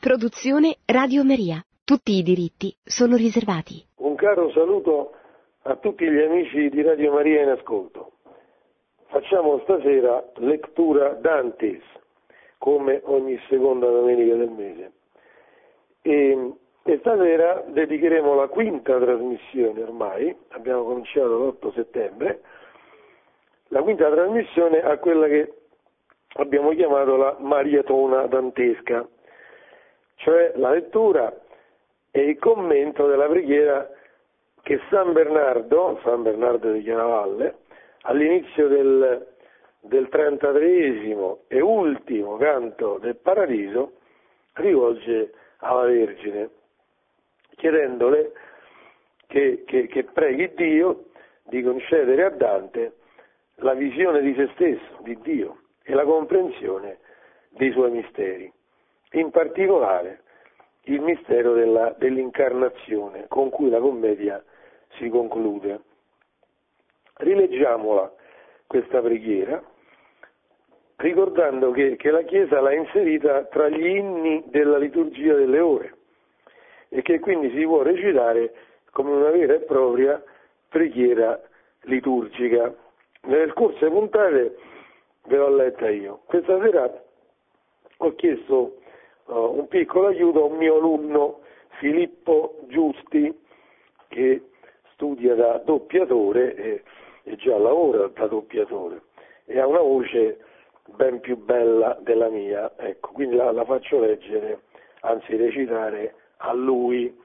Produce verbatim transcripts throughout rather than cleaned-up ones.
Produzione Radio Maria. Tutti i diritti sono riservati. Un caro saluto a tutti gli amici di Radio Maria in ascolto. Facciamo stasera lettura Dantes, come ogni seconda domenica del mese. E, e stasera dedicheremo la quinta trasmissione ormai, abbiamo cominciato l'otto settembre, la quinta trasmissione a quella che abbiamo chiamato la Mariatona dantesca, cioè la lettura e il commento della preghiera che San Bernardo, San Bernardo di Chiaravalle, all'inizio del, del trentatreesimo e ultimo canto del Paradiso, rivolge alla Vergine, chiedendole che, che, che preghi Dio di concedere a Dante la visione di se stesso, di Dio, e la comprensione dei suoi misteri. In particolare il mistero della, dell'incarnazione, con cui la commedia si conclude. Rileggiamola questa preghiera, ricordando che, che la Chiesa l'ha inserita tra gli inni della liturgia delle ore e che quindi si può recitare come una vera e propria preghiera liturgica. Nelle scorse puntate ve l'ho letta io. Questa sera ho chiesto uh, un piccolo aiuto a un mio alunno, Filippo Giusti, che studia da doppiatore e, e già lavora da doppiatore e ha una voce ben più bella della mia, ecco, quindi la, la faccio leggere, anzi recitare a lui.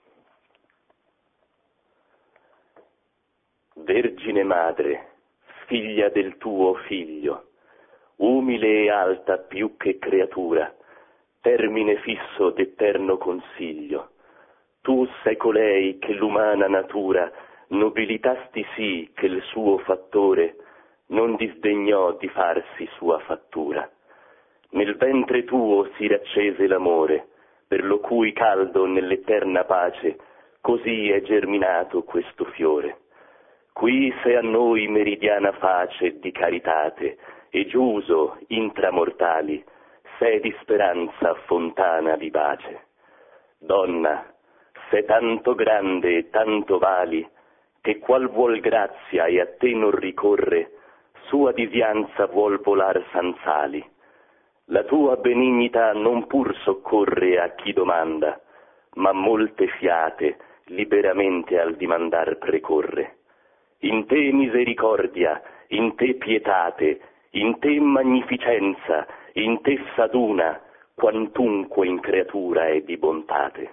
Vergine Madre, figlia del tuo Figlio, umile e alta più che creatura, termine fisso d'eterno consiglio, tu sei colei che l'umana natura nobilitasti sì che il suo fattore non disdegnò di farsi sua fattura. Nel ventre tuo si raccese l'amore, per lo cui caldo nell'eterna pace così è germinato questo fiore. Qui sei a noi meridiana face di caritate, e giuso, intramortali, sei di speranza fontana vivace. Donna, sei tanto grande e tanto vali, che qual vuol grazia e a te non ricorre, sua divianza vuol volar sanzali. La tua benignità non pur soccorre a chi domanda, ma molte fiate liberamente al dimandar precorre. In te misericordia, in te pietate, in te magnificenza, in te saduna, quantunque in creatura è di bontate.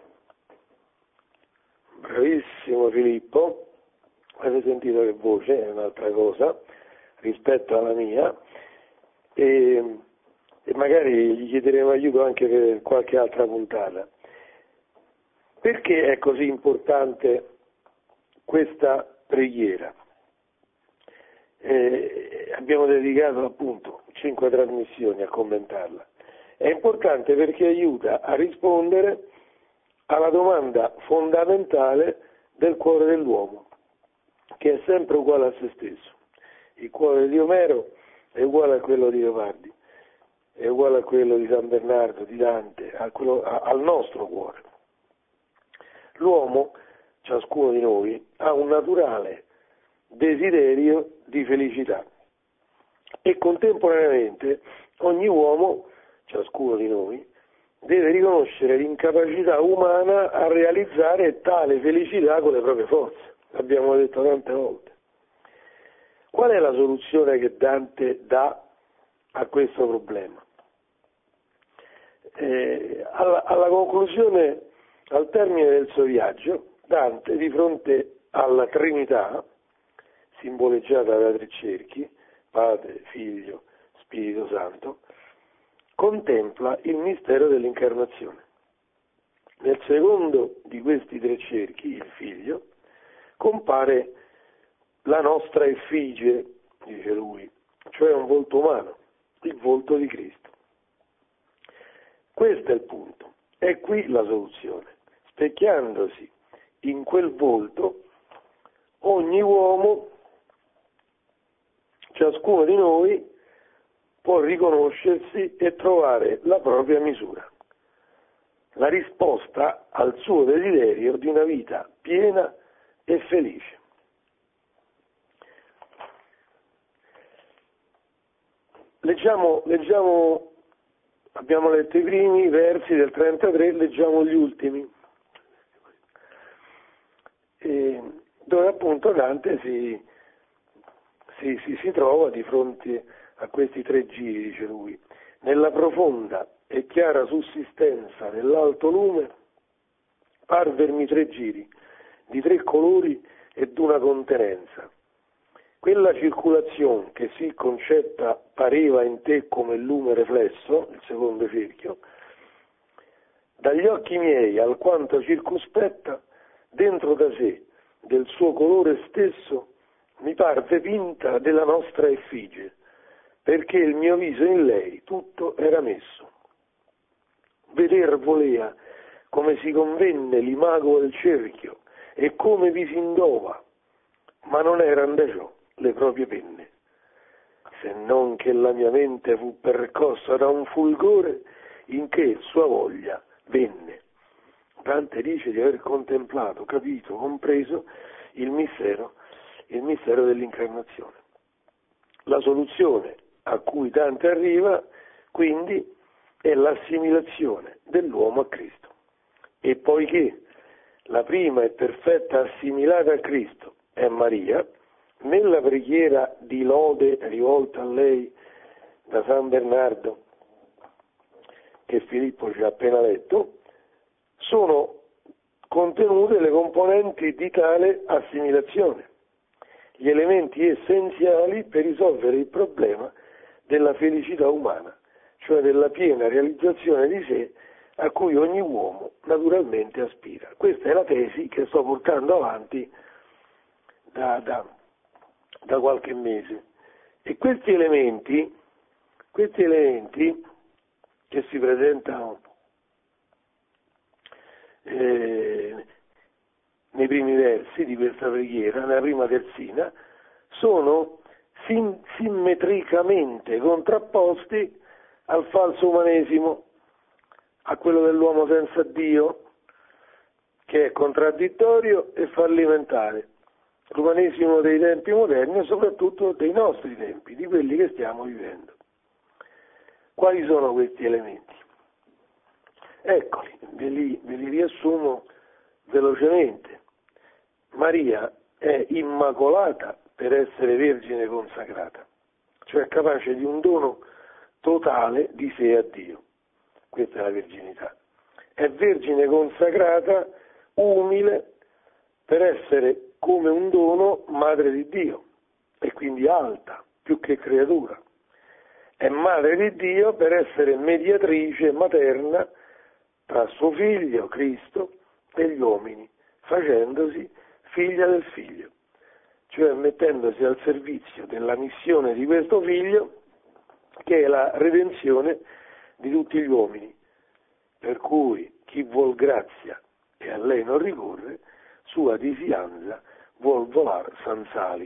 Bravissimo Filippo, avete sentito che voce, è un'altra cosa rispetto alla mia, e, e magari gli chiederemo aiuto anche per qualche altra puntata. Perché è così importante questa preghiera? Eh, abbiamo dedicato appunto cinque trasmissioni a commentarla. È importante perché aiuta a rispondere alla domanda fondamentale del cuore dell'uomo, che è sempre uguale a se stesso. Il cuore di Omero è uguale a quello di Leopardi, è uguale a quello di San Bernardo, di Dante, a quello, a, al nostro cuore. L'uomo, ciascuno di noi, ha un naturale desiderio di felicità e contemporaneamente ogni uomo, ciascuno di noi, deve riconoscere l'incapacità umana a realizzare tale felicità con le proprie forze. L'abbiamo detto tante volte. Qual è la soluzione che Dante dà a questo problema? Eh, alla, alla conclusione, al termine del suo viaggio, Dante, di fronte alla Trinità, simboleggiata da tre cerchi, Padre, Figlio, Spirito Santo, contempla il mistero dell'incarnazione. Nel secondo di questi tre cerchi, il Figlio, compare la nostra effigie, dice lui, cioè un volto umano, il volto di Cristo. Questo è il punto, è qui la soluzione. Specchiandosi in quel volto, ogni uomo, ciascuno di noi, può riconoscersi e trovare la propria misura. la risposta al suo desiderio di una vita piena e felice. Leggiamo, leggiamo, abbiamo letto i primi versi del trentatré, leggiamo gli ultimi, e dove appunto Dante si, si, si, si trova di fronte a questi tre giri, dice lui. Nella profonda e chiara sussistenza dell'alto lume parvermi tre giri, di tre colori e d'una contenenza. Quella circolazione che sì concetta pareva in te come il lume riflesso, il secondo cerchio, dagli occhi miei alquanto circospetta, dentro da sé, del suo colore stesso, mi parve pinta della nostra effigie, perché il mio viso in lei tutto era messo. Veder volea come si convenne l'imago al cerchio e come vi si indova, ma non eran da ciò le proprie penne, se non che la mia mente fu percossa da un fulgore in che sua voglia venne. Dante dice di aver contemplato, capito, compreso il mistero, il mistero dell'incarnazione. La soluzione a cui Dante arriva, quindi, è l'assimilazione dell'uomo a Cristo. E poiché la prima e perfetta assimilata a Cristo è Maria, nella preghiera di lode rivolta a lei da San Bernardo, che Filippo ci ha appena letto, sono contenute le componenti di tale assimilazione, gli elementi essenziali per risolvere il problema della felicità umana, cioè della piena realizzazione di sé a cui ogni uomo naturalmente aspira. Questa è la tesi che sto portando avanti da, da, da qualche mese. E questi elementi, questi elementi che si presentano eh, nei primi versi di questa preghiera, nella prima terzina, sono sim- simmetricamente contrapposti al falso umanesimo, a quello dell'uomo senza Dio, che è contraddittorio e fallimentare. L'umanesimo dei tempi moderni e soprattutto dei nostri tempi, di quelli che stiamo vivendo. Quali sono questi elementi? Eccoli, ve li, ve li riassumo velocemente. Maria è immacolata per essere vergine consacrata, cioè capace di un dono totale di sé a Dio. Questa è la verginità. È vergine consacrata, umile, per essere come un dono madre di Dio, e quindi alta, più che creatura. È madre di Dio per essere mediatrice materna tra suo figlio, Cristo, e gli uomini, facendosi figlia del figlio, cioè mettendosi al servizio della missione di questo figlio, che è la redenzione di tutti gli uomini, per cui chi vuol grazia e a lei non ricorre, sua disianza vuol volar sanzali.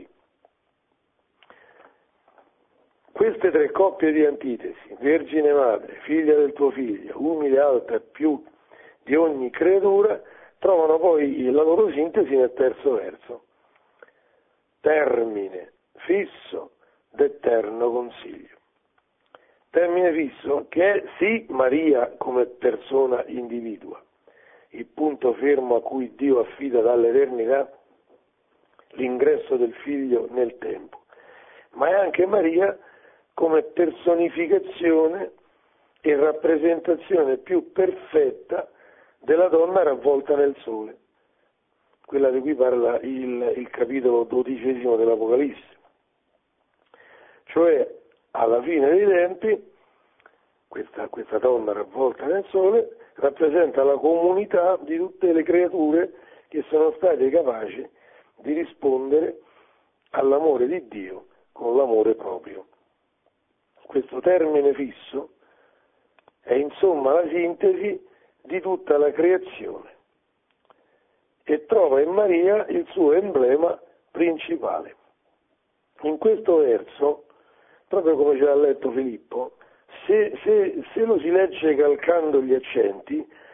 Queste tre coppie di antitesi, Vergine Madre, figlia del tuo figlio, umile, alta e più di ogni creatura, trovano poi la loro sintesi nel terzo verso. Termine fisso d'eterno consiglio. Termine fisso che è sì Maria come persona individua, il punto fermo a cui Dio affida dall'eternità l'ingresso del figlio nel tempo, ma è anche Maria come personificazione e rappresentazione più perfetta della donna ravvolta nel sole, quella di cui parla il, il capitolo dodicesimo dell'Apocalisse. Cioè, alla fine dei tempi, questa, questa donna ravvolta nel sole rappresenta la comunità di tutte le creature che sono state capaci di rispondere all'amore di Dio con l'amore proprio. Questo termine fisso è insomma la sintesi di tutta la creazione e trova in Maria il suo emblema principale. In questo verso, proprio come ce l'ha letto Filippo, se, se, se lo si legge calcando gli accenti,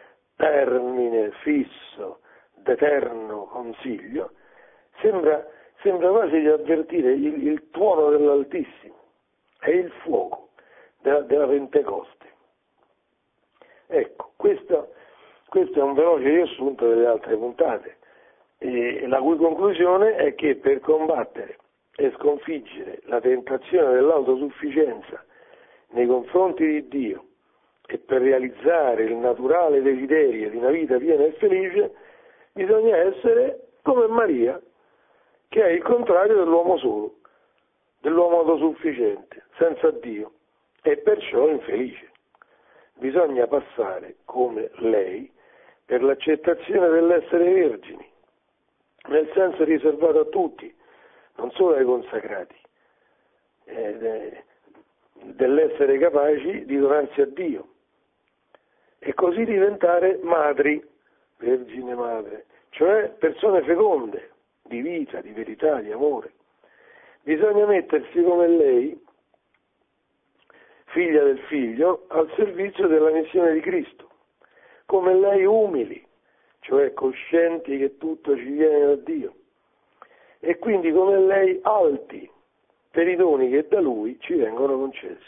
termine fisso d'eterno consiglio, sembra, sembra quasi di avvertire il, il tuono dell'Altissimo e il fuoco della, della Pentecoste. Ecco, questo, questo è un veloce riassunto delle altre puntate, e la cui conclusione è che per combattere e sconfiggere la tentazione dell'autosufficienza nei confronti di Dio e per realizzare il naturale desiderio di una vita piena e felice, bisogna essere come Maria, che è il contrario dell'uomo solo, dell'uomo autosufficiente, senza Dio, e perciò infelice. Bisogna passare, come lei, per l'accettazione dell'essere vergini, nel senso riservato a tutti, non solo ai consacrati, eh, dell'essere capaci di donarsi a Dio, e così diventare madri, vergine madre, cioè persone feconde, di vita, di verità, di amore. Bisogna mettersi come lei, figlia del Figlio, al servizio della missione di Cristo, come lei umili, cioè coscienti che tutto ci viene da Dio, e quindi come lei alti per i doni che da Lui ci vengono concessi.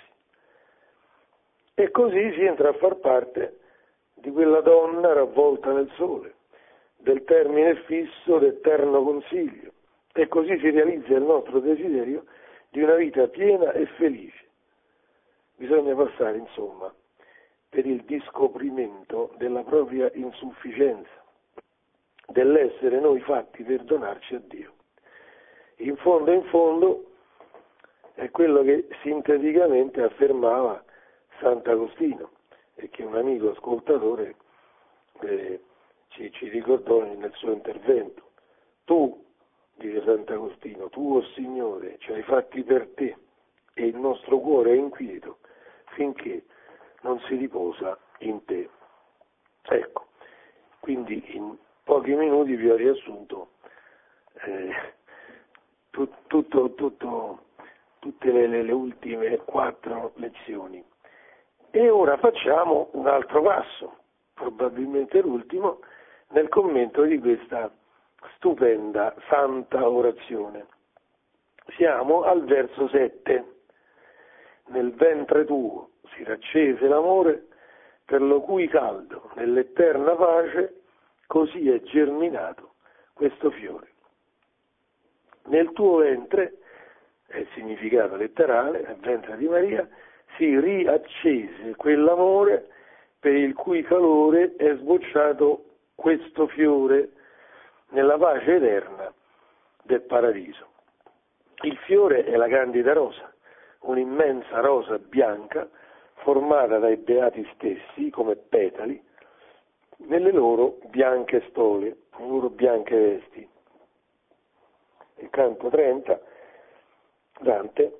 E così si entra a far parte di quella donna ravvolta nel sole, del termine fisso d'eterno consiglio, e così si realizza il nostro desiderio di una vita piena e felice. Bisogna passare, insomma, per il riscoprimento della propria insufficienza, dell'essere noi fatti per donarci a Dio. In fondo, in fondo, è quello che sinteticamente affermava Sant'Agostino, e che un amico ascoltatore eh, ci, ci ricordò nel suo intervento. Tu, dice Sant'Agostino, tu, o Signore, ci hai fatti per te, e il nostro cuore è inquieto finché non si riposa in te. Ecco, quindi in pochi minuti vi ho riassunto eh, tut, tutto, tutto, tutte le, le, le ultime quattro lezioni. E ora facciamo un altro passo, probabilmente l'ultimo, nel commento di questa stupenda santa orazione. Siamo al verso sette. Nel ventre tuo si raccese l'amore, per lo cui caldo nell'eterna pace così è germinato questo fiore. Nel tuo ventre, è il significato letterale, nel ventre di Maria, si riaccese quell'amore per il cui calore è sbocciato questo fiore nella pace eterna del paradiso. Il fiore è la candida rosa, un'immensa rosa bianca formata dai beati stessi come petali nelle loro bianche stole, nelle loro bianche vesti. Il canto trenta, Dante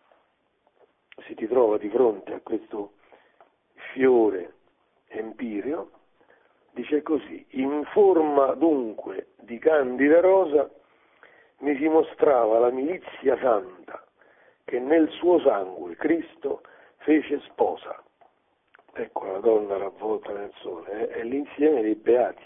si ritrova di fronte a questo fiore empireo, dice così: in forma dunque di candida rosa mi si mostrava la milizia santa che nel suo sangue Cristo fece sposa. Ecco la donna ravvolta nel sole, eh? È l'insieme dei beati.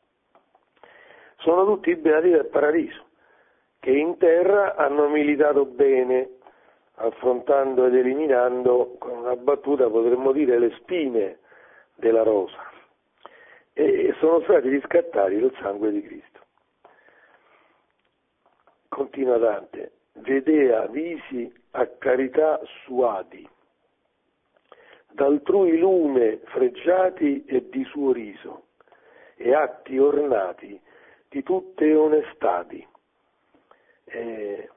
Sono tutti i beati del paradiso, che in terra hanno militato bene, affrontando ed eliminando, con una battuta potremmo dire, le spine della rosa, e sono stati riscattati dal sangue di Cristo. Continua Dante: vedea visi a carità suati, d'altrui lume freggiati e di suo riso, e atti ornati di tutte onestati. Eh,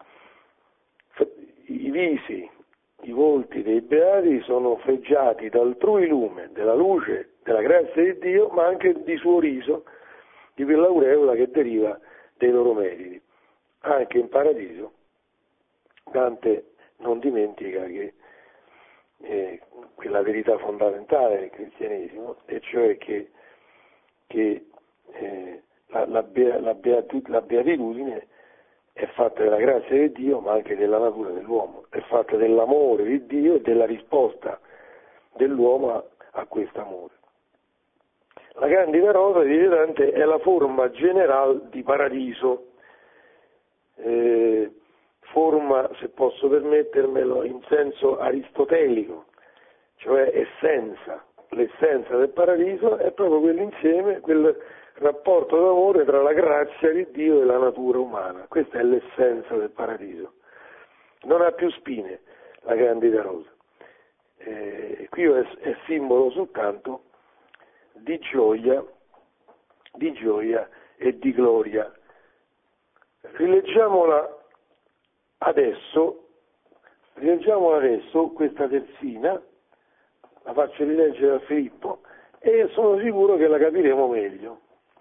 I visi, i volti dei beati sono freggiati d'altrui lume, della luce, della grazia di Dio, ma anche di suo riso, di quell'aureola che deriva dai loro meriti. Anche in paradiso Dante non dimentica che eh, quella verità fondamentale del cristianesimo, e cioè che, che eh, la, la, bea, la, beatu, la beatitudine è fatta della grazia di Dio, ma anche della natura dell'uomo, è fatta dell'amore di Dio e della risposta dell'uomo a, a questo amore. La candida rosa, dice Dante, è la forma generale di paradiso, eh, forma, se posso permettermelo, in senso aristotelico, cioè essenza. L'essenza del paradiso è proprio quell'insieme, quel rapporto d'amore tra la grazia di Dio e la natura umana. Questa è l'essenza del paradiso. Non ha più spine la candida rosa. Eh, qui è, è simbolo soltanto di gioia, di gioia e di gloria. Rileggiamola adesso, rileggiamola adesso questa terzina, la faccio rileggere a Filippo e sono sicuro che la capiremo meglio.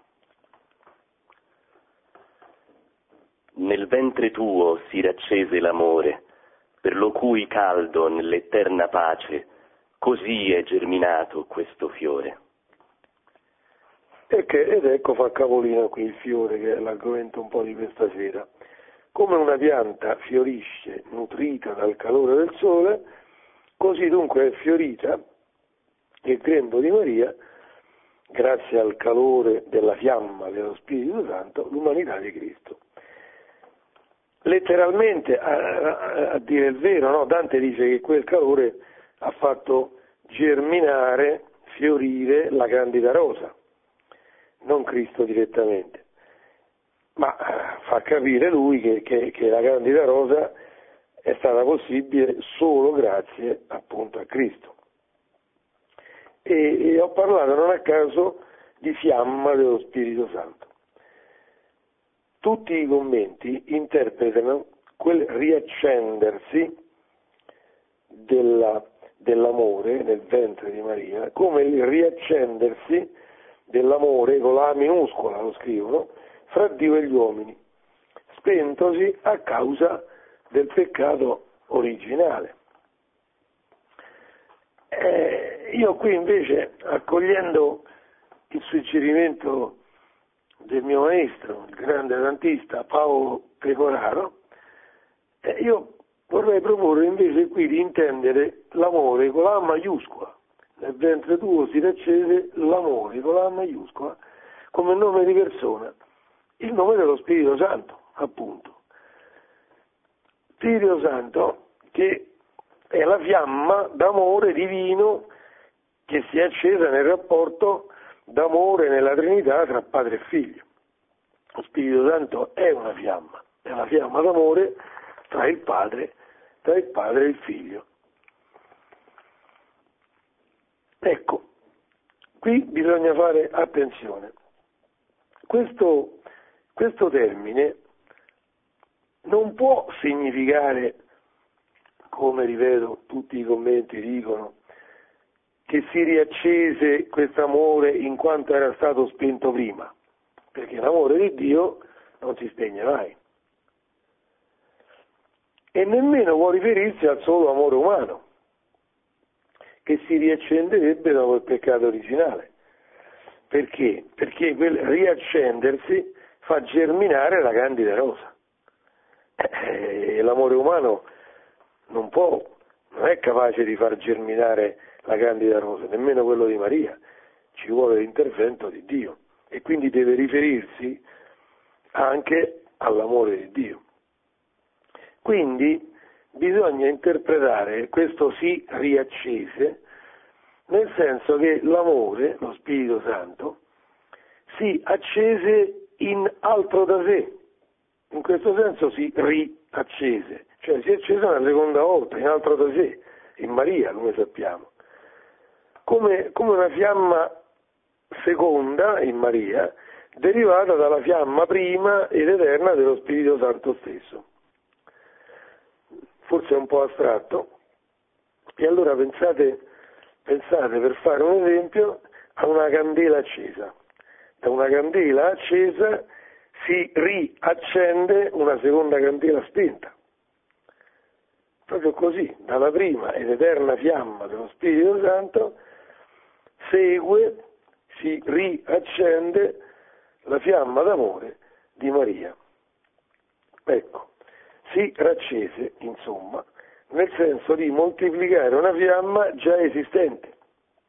Nel ventre tuo si raccese l'amore, per lo cui caldo nell'eterna pace, così è germinato questo fiore. E che, ed ecco fa capolino qui il fiore, che è l'argomento un po' di questa sera. Come una pianta fiorisce nutrita dal calore del sole, così dunque è fiorita il grembo di Maria, grazie al calore della fiamma dello Spirito Santo, l'umanità di Cristo. Letteralmente, a, a, a dire il vero, no? Dante dice che quel calore ha fatto germinare, fiorire la candida rosa, non Cristo direttamente, ma fa capire lui che, che, che la candida rosa è stata possibile solo grazie appunto a Cristo. E, e ho parlato non a caso di fiamma dello Spirito Santo. Tutti i commenti interpretano quel riaccendersi della, dell'amore nel ventre di Maria come il riaccendersi dell'amore con la A minuscola, lo scrivono, fra Dio e gli uomini, spentosi a causa del peccato originale. Eh, io qui invece, accogliendo il suggerimento del mio maestro, il grande dantista Paolo Pecoraro, eh, io vorrei proporre invece qui di intendere l'amore con la A maiuscola. Nel ventre tuo si raccese l'amore con la A maiuscola come nome di persona, il nome dello Spirito Santo, appunto. Spirito Santo che è la fiamma d'amore divino che si è accesa nel rapporto d'amore nella Trinità tra Padre e Figlio. Lo Spirito Santo è una fiamma, è la fiamma d'amore tra il Padre, tra il Padre e il Figlio. Ecco, qui bisogna fare attenzione. Questo, questo termine non può significare, come ripeto tutti i commenti dicono, che si riaccese questo amore in quanto era stato spento prima, perché l'amore di Dio non si spegne mai. E nemmeno può riferirsi al solo amore umano, che si riaccenderebbe dopo il peccato originale. Perché? Perché quel riaccendersi fa germinare la candida rosa. E l'amore umano non può, non è capace di far germinare la candida rosa, nemmeno quello di Maria. Ci vuole l'intervento di Dio e quindi deve riferirsi anche all'amore di Dio. Quindi bisogna interpretare questo si riaccese nel senso che l'amore, lo Spirito Santo, si accese in altro da sé. In questo senso si riaccese, cioè si è accesa una seconda volta, in altro da sé, in Maria, come sappiamo. Come, come una fiamma seconda in Maria, derivata dalla fiamma prima ed eterna dello Spirito Santo stesso. Forse è un po' astratto, e allora pensate, pensate per fare un esempio a una candela accesa. Da una candela accesa si riaccende una seconda candela spenta. Proprio così, dalla prima ed eterna fiamma dello Spirito Santo segue, si riaccende la fiamma d'amore di Maria. Ecco, si raccese, insomma, nel senso di moltiplicare una fiamma già esistente,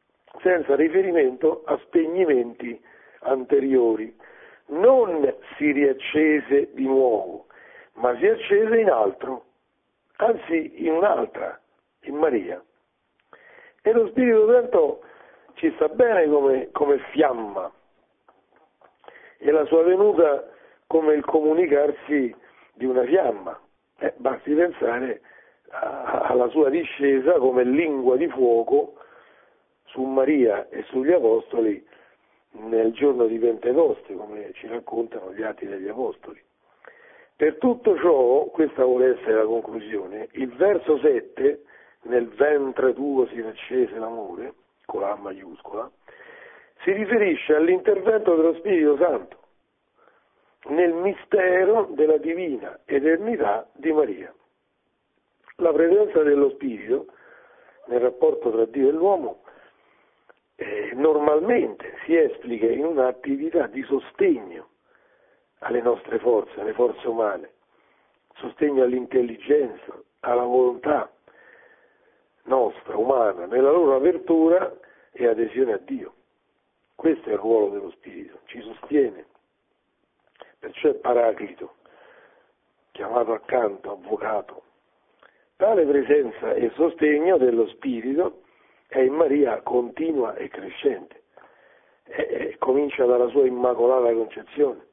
senza riferimento a spegnimenti anteriori. Non si riaccese di nuovo, ma si accese in altro, anzi in un'altra, in Maria. E lo Spirito Santo ci sta bene come, come fiamma, e la sua venuta come il comunicarsi di una fiamma. Eh, basti pensare a, alla sua discesa come lingua di fuoco su Maria e sugli Apostoli nel giorno di Pentecoste, come ci raccontano gli Atti degli Apostoli. Per tutto ciò, questa vuole essere la conclusione, il verso sette, nel ventre tuo si accese l'amore, con la maiuscola, si riferisce all'intervento dello Spirito Santo nel mistero della divina eternità di Maria. La presenza dello Spirito nel rapporto tra Dio e l'uomo eh, normalmente si esplica in un'attività di sostegno alle nostre forze, alle forze umane, sostegno all'intelligenza, alla volontà nostra, umana, nella loro apertura e adesione a Dio. Questo è il ruolo dello Spirito, ci sostiene, perciò è Paraclito, chiamato accanto, avvocato. Tale presenza e sostegno dello Spirito è in Maria continua e crescente, e, e comincia dalla sua Immacolata Concezione,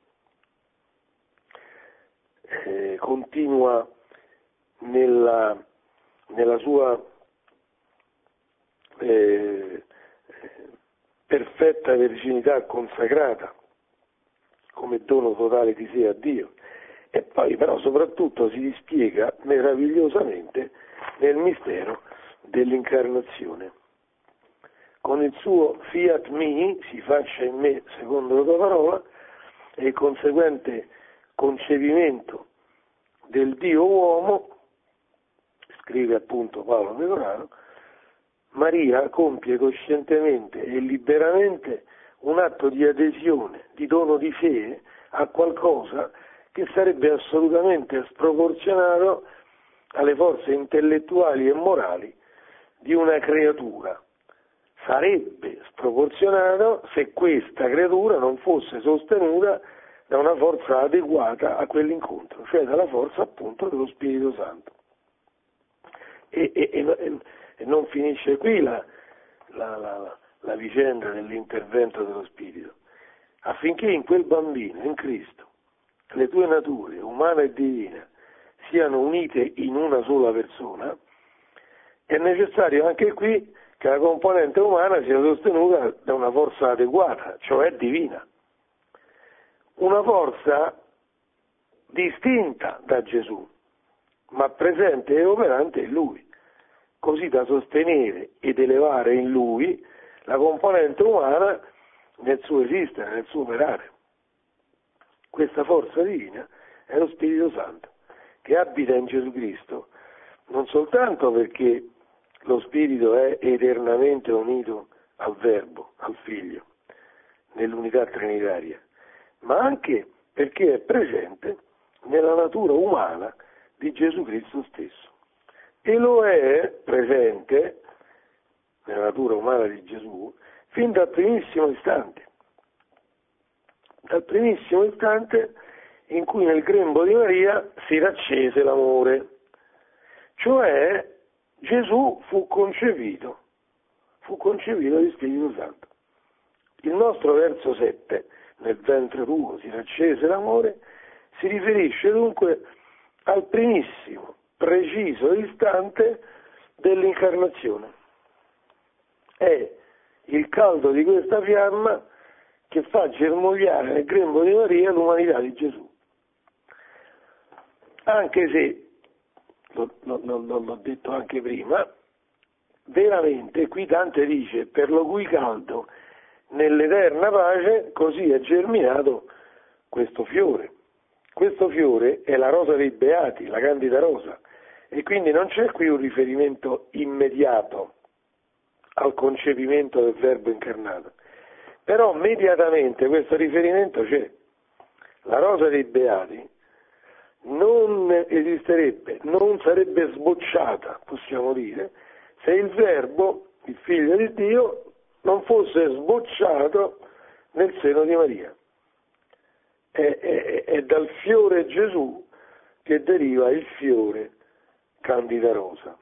e continua nella, nella sua eh, perfetta verginità consacrata come dono totale di sé a Dio, e poi però soprattutto si dispiega meravigliosamente nel mistero dell'incarnazione. Con il suo fiat mi, si faccia in me secondo la tua parola, e il conseguente concepimento del Dio uomo, scrive appunto Paolo Pecoraro, Maria compie coscientemente e liberamente un atto di adesione, di dono di fede a qualcosa che sarebbe assolutamente sproporzionato alle forze intellettuali e morali di una creatura. Sarebbe sproporzionato se questa creatura non fosse sostenuta da una forza adeguata a quell'incontro, cioè dalla forza appunto dello Spirito Santo. E, e, e, e non finisce qui la, la, la, la vicenda dell'intervento dello Spirito. Affinché in quel bambino, in Cristo, le tue nature, umana e divina, siano unite in una sola persona, è necessario anche qui che la componente umana sia sostenuta da una forza adeguata, cioè divina. Una forza distinta da Gesù, ma presente e operante in Lui, così da sostenere ed elevare in Lui la componente umana nel suo esistere, nel suo operare. Questa forza divina è lo Spirito Santo, che abita in Gesù Cristo, non soltanto perché lo Spirito è eternamente unito al Verbo, al Figlio, nell'unità trinitaria, ma anche perché è presente nella natura umana di Gesù Cristo stesso. E lo è presente nella natura umana di Gesù fin dal primissimo istante, dal primissimo istante in cui nel grembo di Maria si raccese l'amore, cioè Gesù fu concepito, fu concepito di Spirito Santo. Il nostro verso sette, nel ventre tuo si raccese l'amore, si riferisce dunque al primissimo, preciso istante dell'incarnazione. È il caldo di questa fiamma che fa germogliare nel grembo di Maria l'umanità di Gesù. Anche se, lo, lo, lo, l'ho detto anche prima, veramente qui Dante dice: per lo cui caldo nell'eterna pace così è germinato questo fiore. Questo fiore è la rosa dei beati, la candida rosa, e quindi non c'è qui un riferimento immediato al concepimento del Verbo incarnato, però immediatamente questo riferimento c'è. La rosa dei beati non esisterebbe, non sarebbe sbocciata, possiamo dire, se il Verbo, il Figlio di Dio, non fosse sbocciato nel seno di Maria. È, è, è dal fiore Gesù che deriva il fiore Candida Rosa.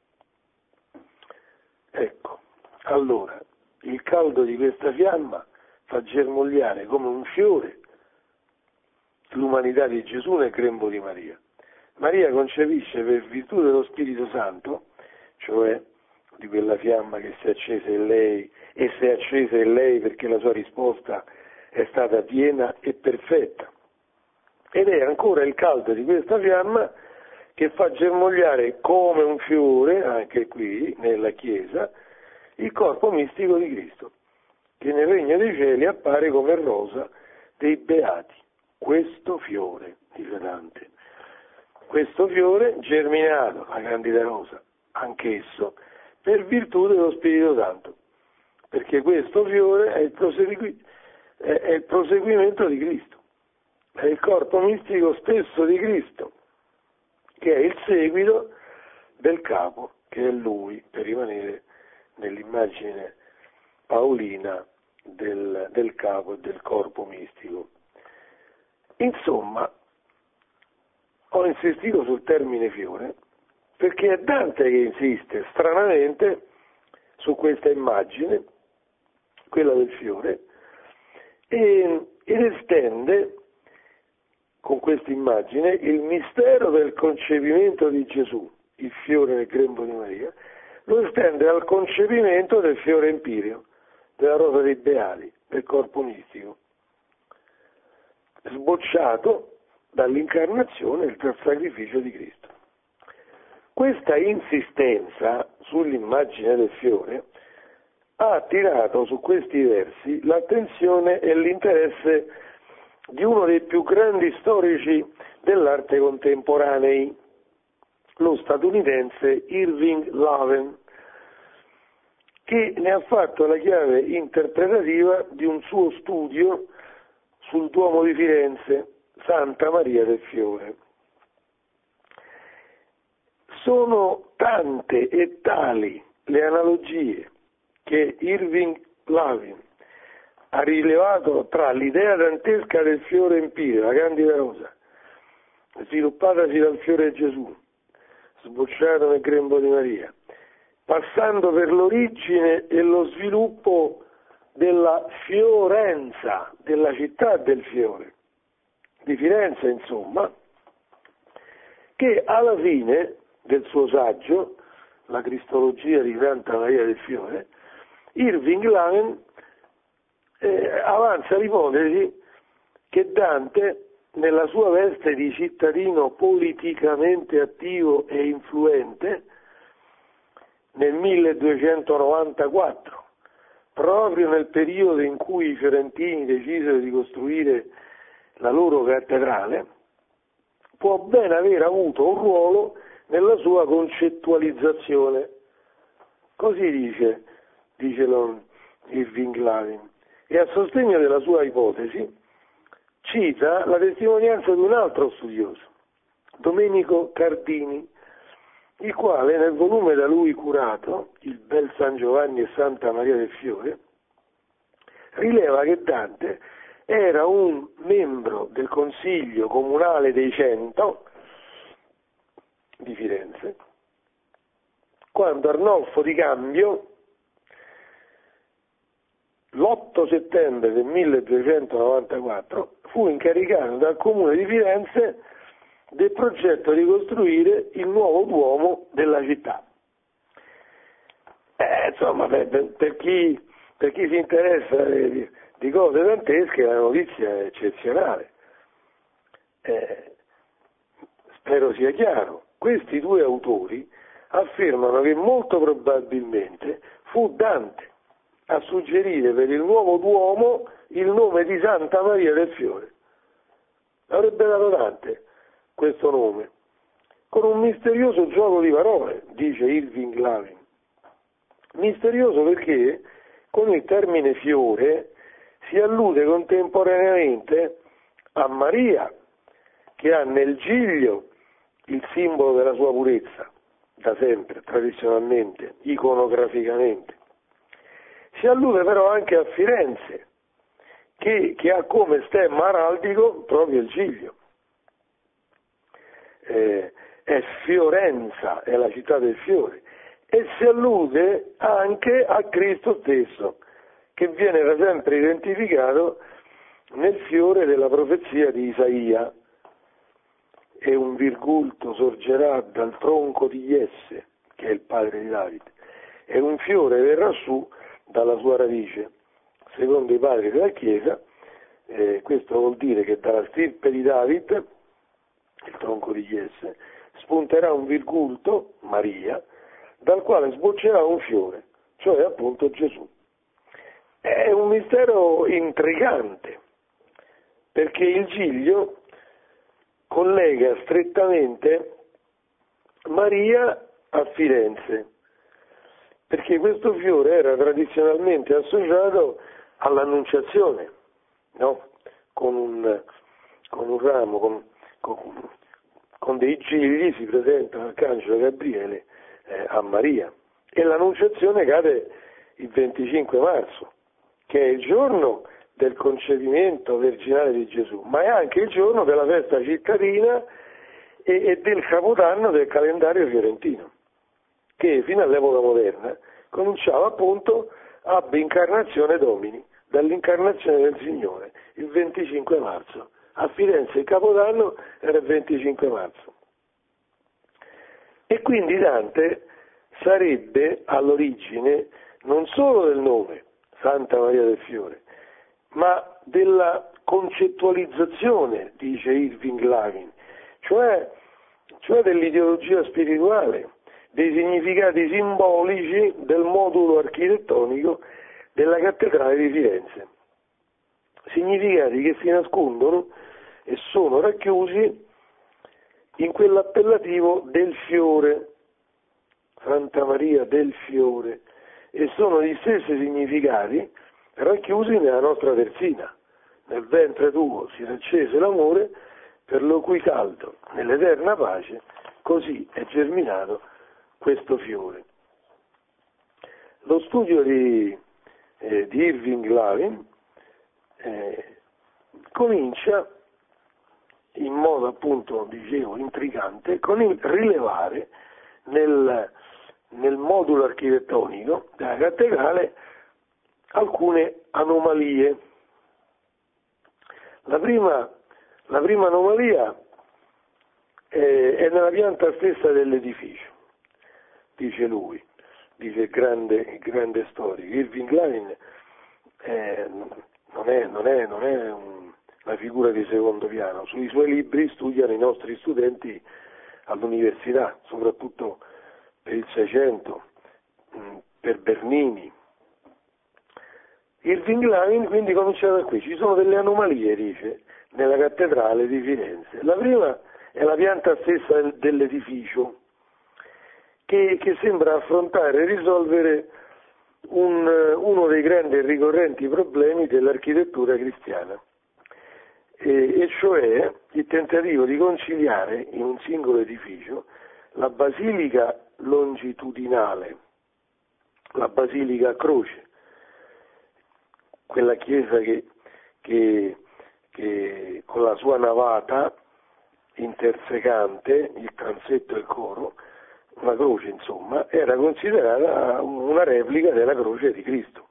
Ecco, allora, il caldo di questa fiamma fa germogliare come un fiore l'umanità di Gesù nel grembo di Maria. Maria concepisce per virtù dello Spirito Santo, cioè di quella fiamma che si è accesa in lei, e si è accesa in lei perché la sua risposta è stata piena e perfetta. Ed è ancora il caldo di questa fiamma che fa germogliare come un fiore, anche qui nella Chiesa, il corpo mistico di Cristo, che nel regno dei cieli appare come rosa dei beati. Questo fiore, dice Dante, questo fiore germinato, la Candida Rosa, anch'esso, per virtù dello Spirito Santo, perché questo fiore è il, prosegui, è il proseguimento di Cristo, è il corpo mistico stesso di Cristo, che è il seguito del capo, che è Lui, per rimanere nell'immagine paolina del, del capo e del corpo mistico. Insomma, ho insistito sul termine fiore perché è Dante che insiste stranamente su questa immagine, quella del fiore, e, ed estende con questa immagine il mistero del concepimento di Gesù, il fiore nel grembo di Maria, lo estende al concepimento del fiore empireo, della rosa dei beati, del corpo mistico, sbocciato dall'incarnazione e dal sacrificio di Cristo. Questa insistenza sull'immagine del fiore ha attirato su questi versi l'attenzione e l'interesse di uno dei più grandi storici dell'arte contemporanei, lo statunitense Irving Loven, che ne ha fatto la chiave interpretativa di un suo studio sul Duomo di Firenze, Santa Maria del Fiore. Sono tante e tali le analogie che Irving Loven ha rilevato tra l'idea dantesca del fiore empireo, la Candida Rosa, sviluppatasi dal fiore Gesù, sbocciato nel grembo di Maria, passando per l'origine e lo sviluppo della Fiorenza, della città del fiore, di Firenze insomma, che alla fine del suo saggio, la Cristologia di Santa Maria del Fiore, Irving Loven eh, avanza l'ipotesi che Dante, nella sua veste di cittadino politicamente attivo e influente, nel milleduecentonovantaquattro, proprio nel periodo in cui i fiorentini decisero di costruire la loro cattedrale, può ben aver avuto un ruolo nella sua concettualizzazione. Così dice, dice Irving Loven, e a sostegno della sua ipotesi cita la testimonianza di un altro studioso, Domenico Cardini, il quale nel volume da lui curato, Il bel San Giovanni e Santa Maria del Fiore, rileva che Dante era un membro del Consiglio Comunale dei Cento di Firenze, quando Arnolfo di Cambio, l'otto settembre del milleduecentonovantaquattro, fu incaricato dal Comune di Firenze del progetto di costruire il nuovo Duomo della città. Eh, insomma, per, per, chi, per chi si interessa di, di cose dantesche la notizia è eccezionale. Eh, spero sia chiaro. Questi due autori affermano che molto probabilmente fu Dante a suggerire per il nuovo Duomo il nome di Santa Maria del Fiore. Avrebbe dato Dante questo nome, con un misterioso gioco di parole, dice Irving Loven. Misterioso perché con il termine fiore si allude contemporaneamente a Maria, che ha nel giglio il simbolo della sua purezza, da sempre, tradizionalmente, iconograficamente. Si allude però anche a Firenze, che, che ha come stemma araldico proprio il Giglio. Eh, è Fiorenza, è la città del fiore, e si allude anche a Cristo stesso, che viene da sempre identificato nel fiore della profezia di Isaia. E un virgulto sorgerà dal tronco di Jesse, che è il padre di Davide, e un fiore verrà su dalla sua radice. Secondo i padri della Chiesa, eh, questo vuol dire che dalla stirpe di Davide, il tronco di Jesse, spunterà un virgulto, Maria, dal quale sboccerà un fiore, cioè appunto Gesù. È un mistero intrigante, perché il Giglio collega strettamente Maria a Firenze, perché questo fiore era tradizionalmente associato all'Annunciazione, no? Con un, con un ramo, con, con, con dei gigli si presenta l'arcangelo Gabriele eh, a Maria, e l'Annunciazione cade il venticinque marzo, che è il giorno del concepimento virginale di Gesù, ma è anche il giorno della festa cittadina e, e del capodanno del calendario fiorentino, che fino all'epoca moderna cominciava appunto ab incarnazione Domini, dall'incarnazione del Signore, il venticinque marzo. A Firenze il capodanno era il venticinque marzo. E quindi Dante sarebbe all'origine non solo del nome, Santa Maria del Fiore, ma della concettualizzazione, dice Irving Lavin, cioè, cioè dell'ideologia spirituale, dei significati simbolici del modulo architettonico della cattedrale di Firenze. Significati che si nascondono e sono racchiusi in quell'appellativo del fiore, Santa Maria del Fiore, e sono gli stessi significati racchiusi nella nostra terzina. Nel ventre tuo si raccese l'amore, per lo cui caldo, nell'eterna pace, così è germinato questo fiore. Lo studio di, eh, di Irving Lavin eh, comincia in modo appunto, dicevo, intrigante, con il rilevare nel, nel modulo architettonico della cattedrale alcune anomalie. La prima, la prima anomalia è, è nella pianta stessa dell'edificio, dice lui, dice il grande, il grande storico. Irving Lavin eh, non è, non è, non è un, una figura di secondo piano. Sui suoi libri studiano i nostri studenti all'università, soprattutto per il Seicento, per Bernini. Irving Lavin quindi comincia da qui. Ci sono delle anomalie, dice, nella cattedrale di Firenze. La prima è la pianta stessa dell'edificio, che, che sembra affrontare e risolvere un, uno dei grandi e ricorrenti problemi dell'architettura cristiana, e, e cioè il tentativo di conciliare in un singolo edificio la basilica longitudinale, la basilica a croce, quella chiesa che, che, che con la sua navata intersecante, il transetto e il coro, una croce insomma, era considerata una replica della croce di Cristo.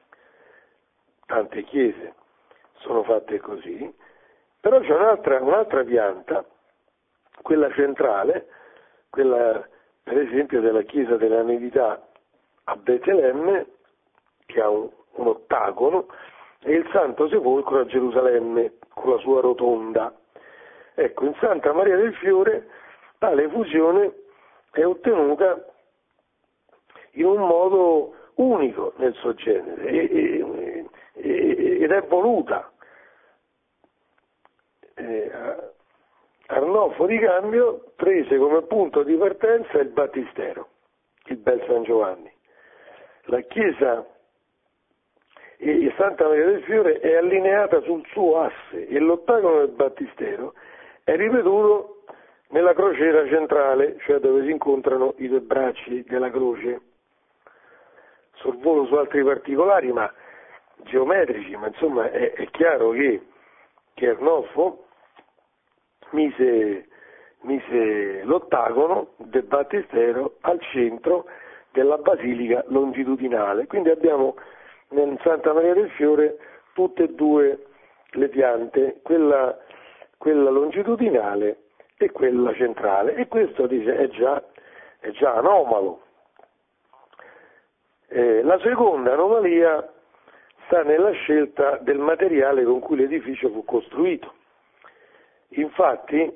Tante chiese sono fatte così, però c'è un'altra, un'altra pianta, quella centrale, quella per esempio della chiesa della Natività a Betlemme, che ha un, un ottagono, e il Santo Sepolcro a Gerusalemme con la sua rotonda. Ecco, in Santa Maria del Fiore tale fusione è ottenuta in un modo unico nel suo genere e, e, ed è voluta. Eh, Arnolfo di Cambio prese come punto di partenza il battistero, il bel San Giovanni. La chiesa e Santa Maria del Fiore è allineata sul suo asse e l'ottagono del battistero è ripetuto nella crociera centrale, cioè dove si incontrano i due bracci della croce. sorvolo su altri particolari, ma geometrici, ma insomma è, è chiaro che, che Arnolfo mise, mise l'ottagono del battistero al centro della basilica longitudinale. Quindi abbiamo in Santa Maria del Fiore tutte e due le piante, quella, quella longitudinale e quella centrale, e questo dice è già, è già anomalo. Eh, la seconda anomalia sta nella scelta del materiale con cui l'edificio fu costruito. Infatti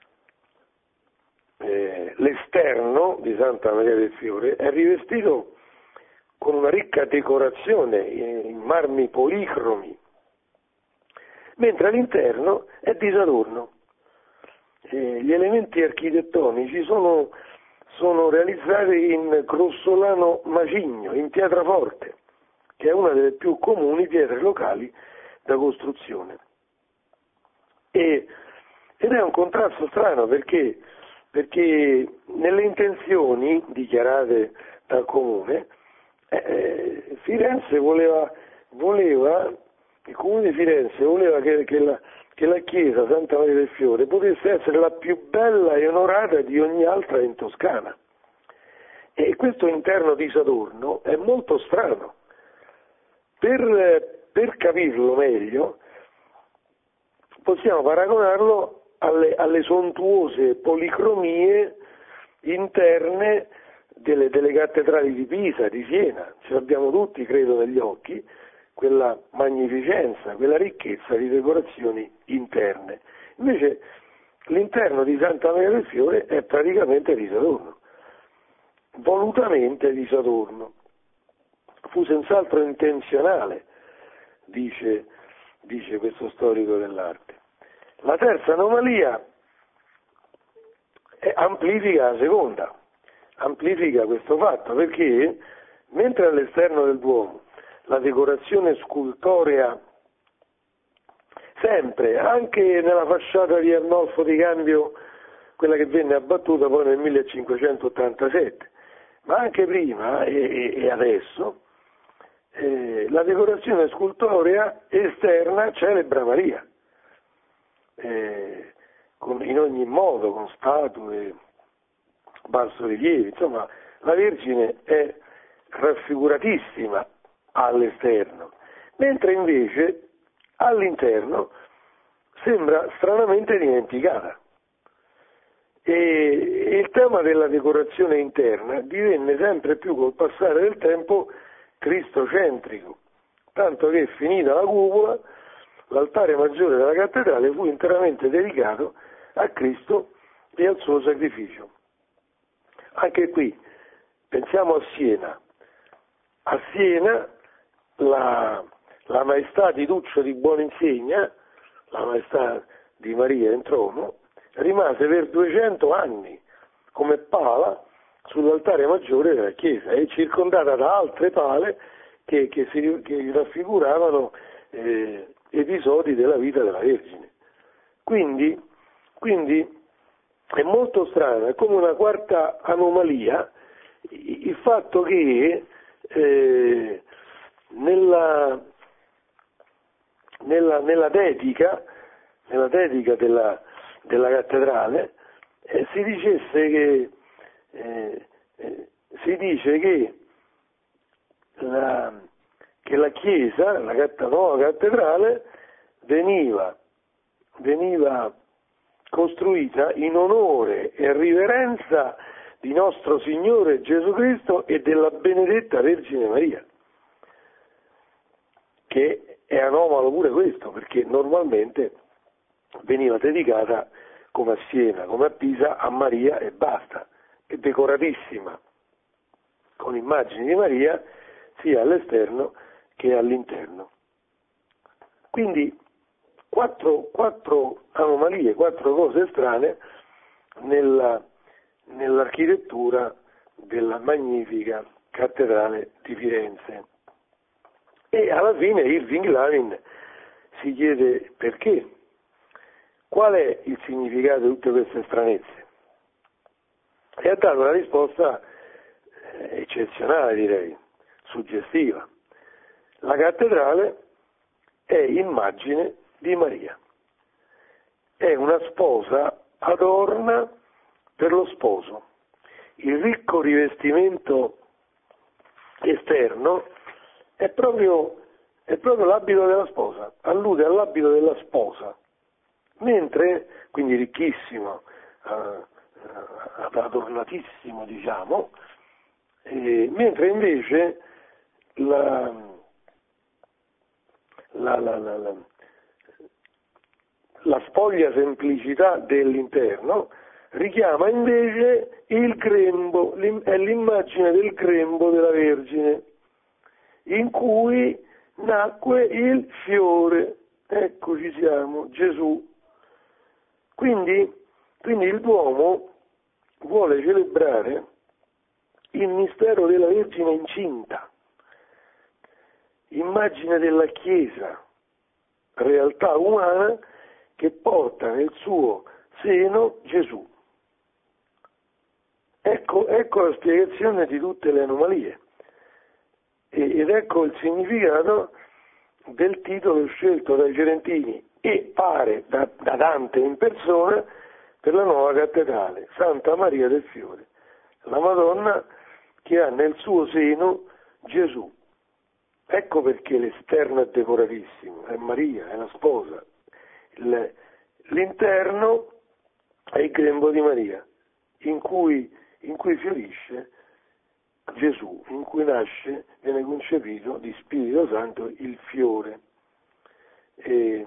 eh, l'esterno di Santa Maria del Fiore è rivestito con una ricca decorazione in marmi policromi, mentre all'interno è disadorno. Eh, gli elementi architettonici sono, sono realizzati in grossolano macigno, in pietraforte, che è una delle più comuni pietre locali da costruzione. E, ed è un contrasto strano perché, perché nelle intenzioni dichiarate dal Comune, eh, Firenze voleva, voleva, il Comune di Firenze voleva che, che, la, che la chiesa Santa Maria del Fiore potesse essere la più bella e onorata di ogni altra in Toscana. E questo interno disadorno è molto strano. Per, per capirlo meglio possiamo paragonarlo alle, alle sontuose policromie interne delle, delle cattedrali di Pisa, di Siena. Ce l'abbiamo tutti, credo, negli occhi, quella magnificenza, quella ricchezza di decorazioni interne. Invece l'interno di Santa Maria del Fiore è praticamente disadorno, volutamente disadorno. Fu senz'altro intenzionale, dice, dice questo storico dell'arte. La terza anomalia è, amplifica la seconda, amplifica questo fatto, perché mentre all'esterno del Duomo la decorazione scultorea, sempre, anche nella facciata di Arnolfo di Cambio, quella che venne abbattuta poi nel millecinquecentottantasette, ma anche prima e, e adesso, eh, la decorazione scultorea esterna celebra Maria, eh, con, in ogni modo, con statue, bassorilievi, insomma la Vergine è raffiguratissima all'esterno, mentre invece all'interno sembra stranamente dimenticata. E, e il tema della decorazione interna divenne sempre più col passare del tempo cristocentrico, tanto che finita la cupola l'altare maggiore della cattedrale fu interamente dedicato a Cristo e al suo sacrificio. Anche qui pensiamo a Siena. A Siena la, la maestà di Duccio di Buoninsegna, la maestà di Maria in trono, rimase per duecento anni come pala sull'altare maggiore della chiesa e circondata da altre pale che, che, si, che raffiguravano eh, episodi della vita della Vergine. Quindi, quindi è molto strano, è come una quarta anomalia il fatto che eh, nella, nella, nella dedica, nella dedica della, della cattedrale eh, si dicesse che eh, eh, si dice che la, che la chiesa, la, la nuova cattedrale veniva, veniva costruita in onore e riverenza di nostro Signore Gesù Cristo e della benedetta Vergine Maria, che è anomalo pure questo, perché normalmente veniva dedicata, come a Siena, come a Pisa, a Maria e basta, è decoratissima, con immagini di Maria sia all'esterno che all'interno. Quindi quattro, quattro anomalie, quattro cose strane nella, nell'architettura della magnifica cattedrale di Firenze. E alla fine Irving Lavin si chiede perché, qual è il significato di tutte queste stranezze? E ha dato una risposta eccezionale, direi, suggestiva. La cattedrale è immagine di Maria, è una sposa adorna per lo sposo. Il ricco rivestimento esterno è proprio, è proprio l'abito della sposa, allude all'abito della sposa, mentre, quindi ricchissimo, eh, adornatissimo diciamo, eh, mentre invece la, la, la, la, la, la spoglia semplicità dell'interno richiama invece il grembo, è l'immagine del grembo della Vergine, in cui nacque il fiore, ecco ci siamo, Gesù. Quindi, quindi il Duomo vuole celebrare il mistero della Vergine incinta, immagine della Chiesa, realtà umana che porta nel suo seno Gesù. Ecco, ecco la spiegazione di tutte le anomalie ed ecco il significato del titolo scelto dai Fiorentini e pare da, da Dante in persona per la nuova cattedrale, Santa Maria del Fiore, la Madonna che ha nel suo seno Gesù. Ecco perché l'esterno è decoratissimo, è Maria, è la sposa, il, l'interno è il grembo di Maria, in cui in cui fiorisce Gesù, in cui nasce, viene concepito di Spirito Santo il fiore. E,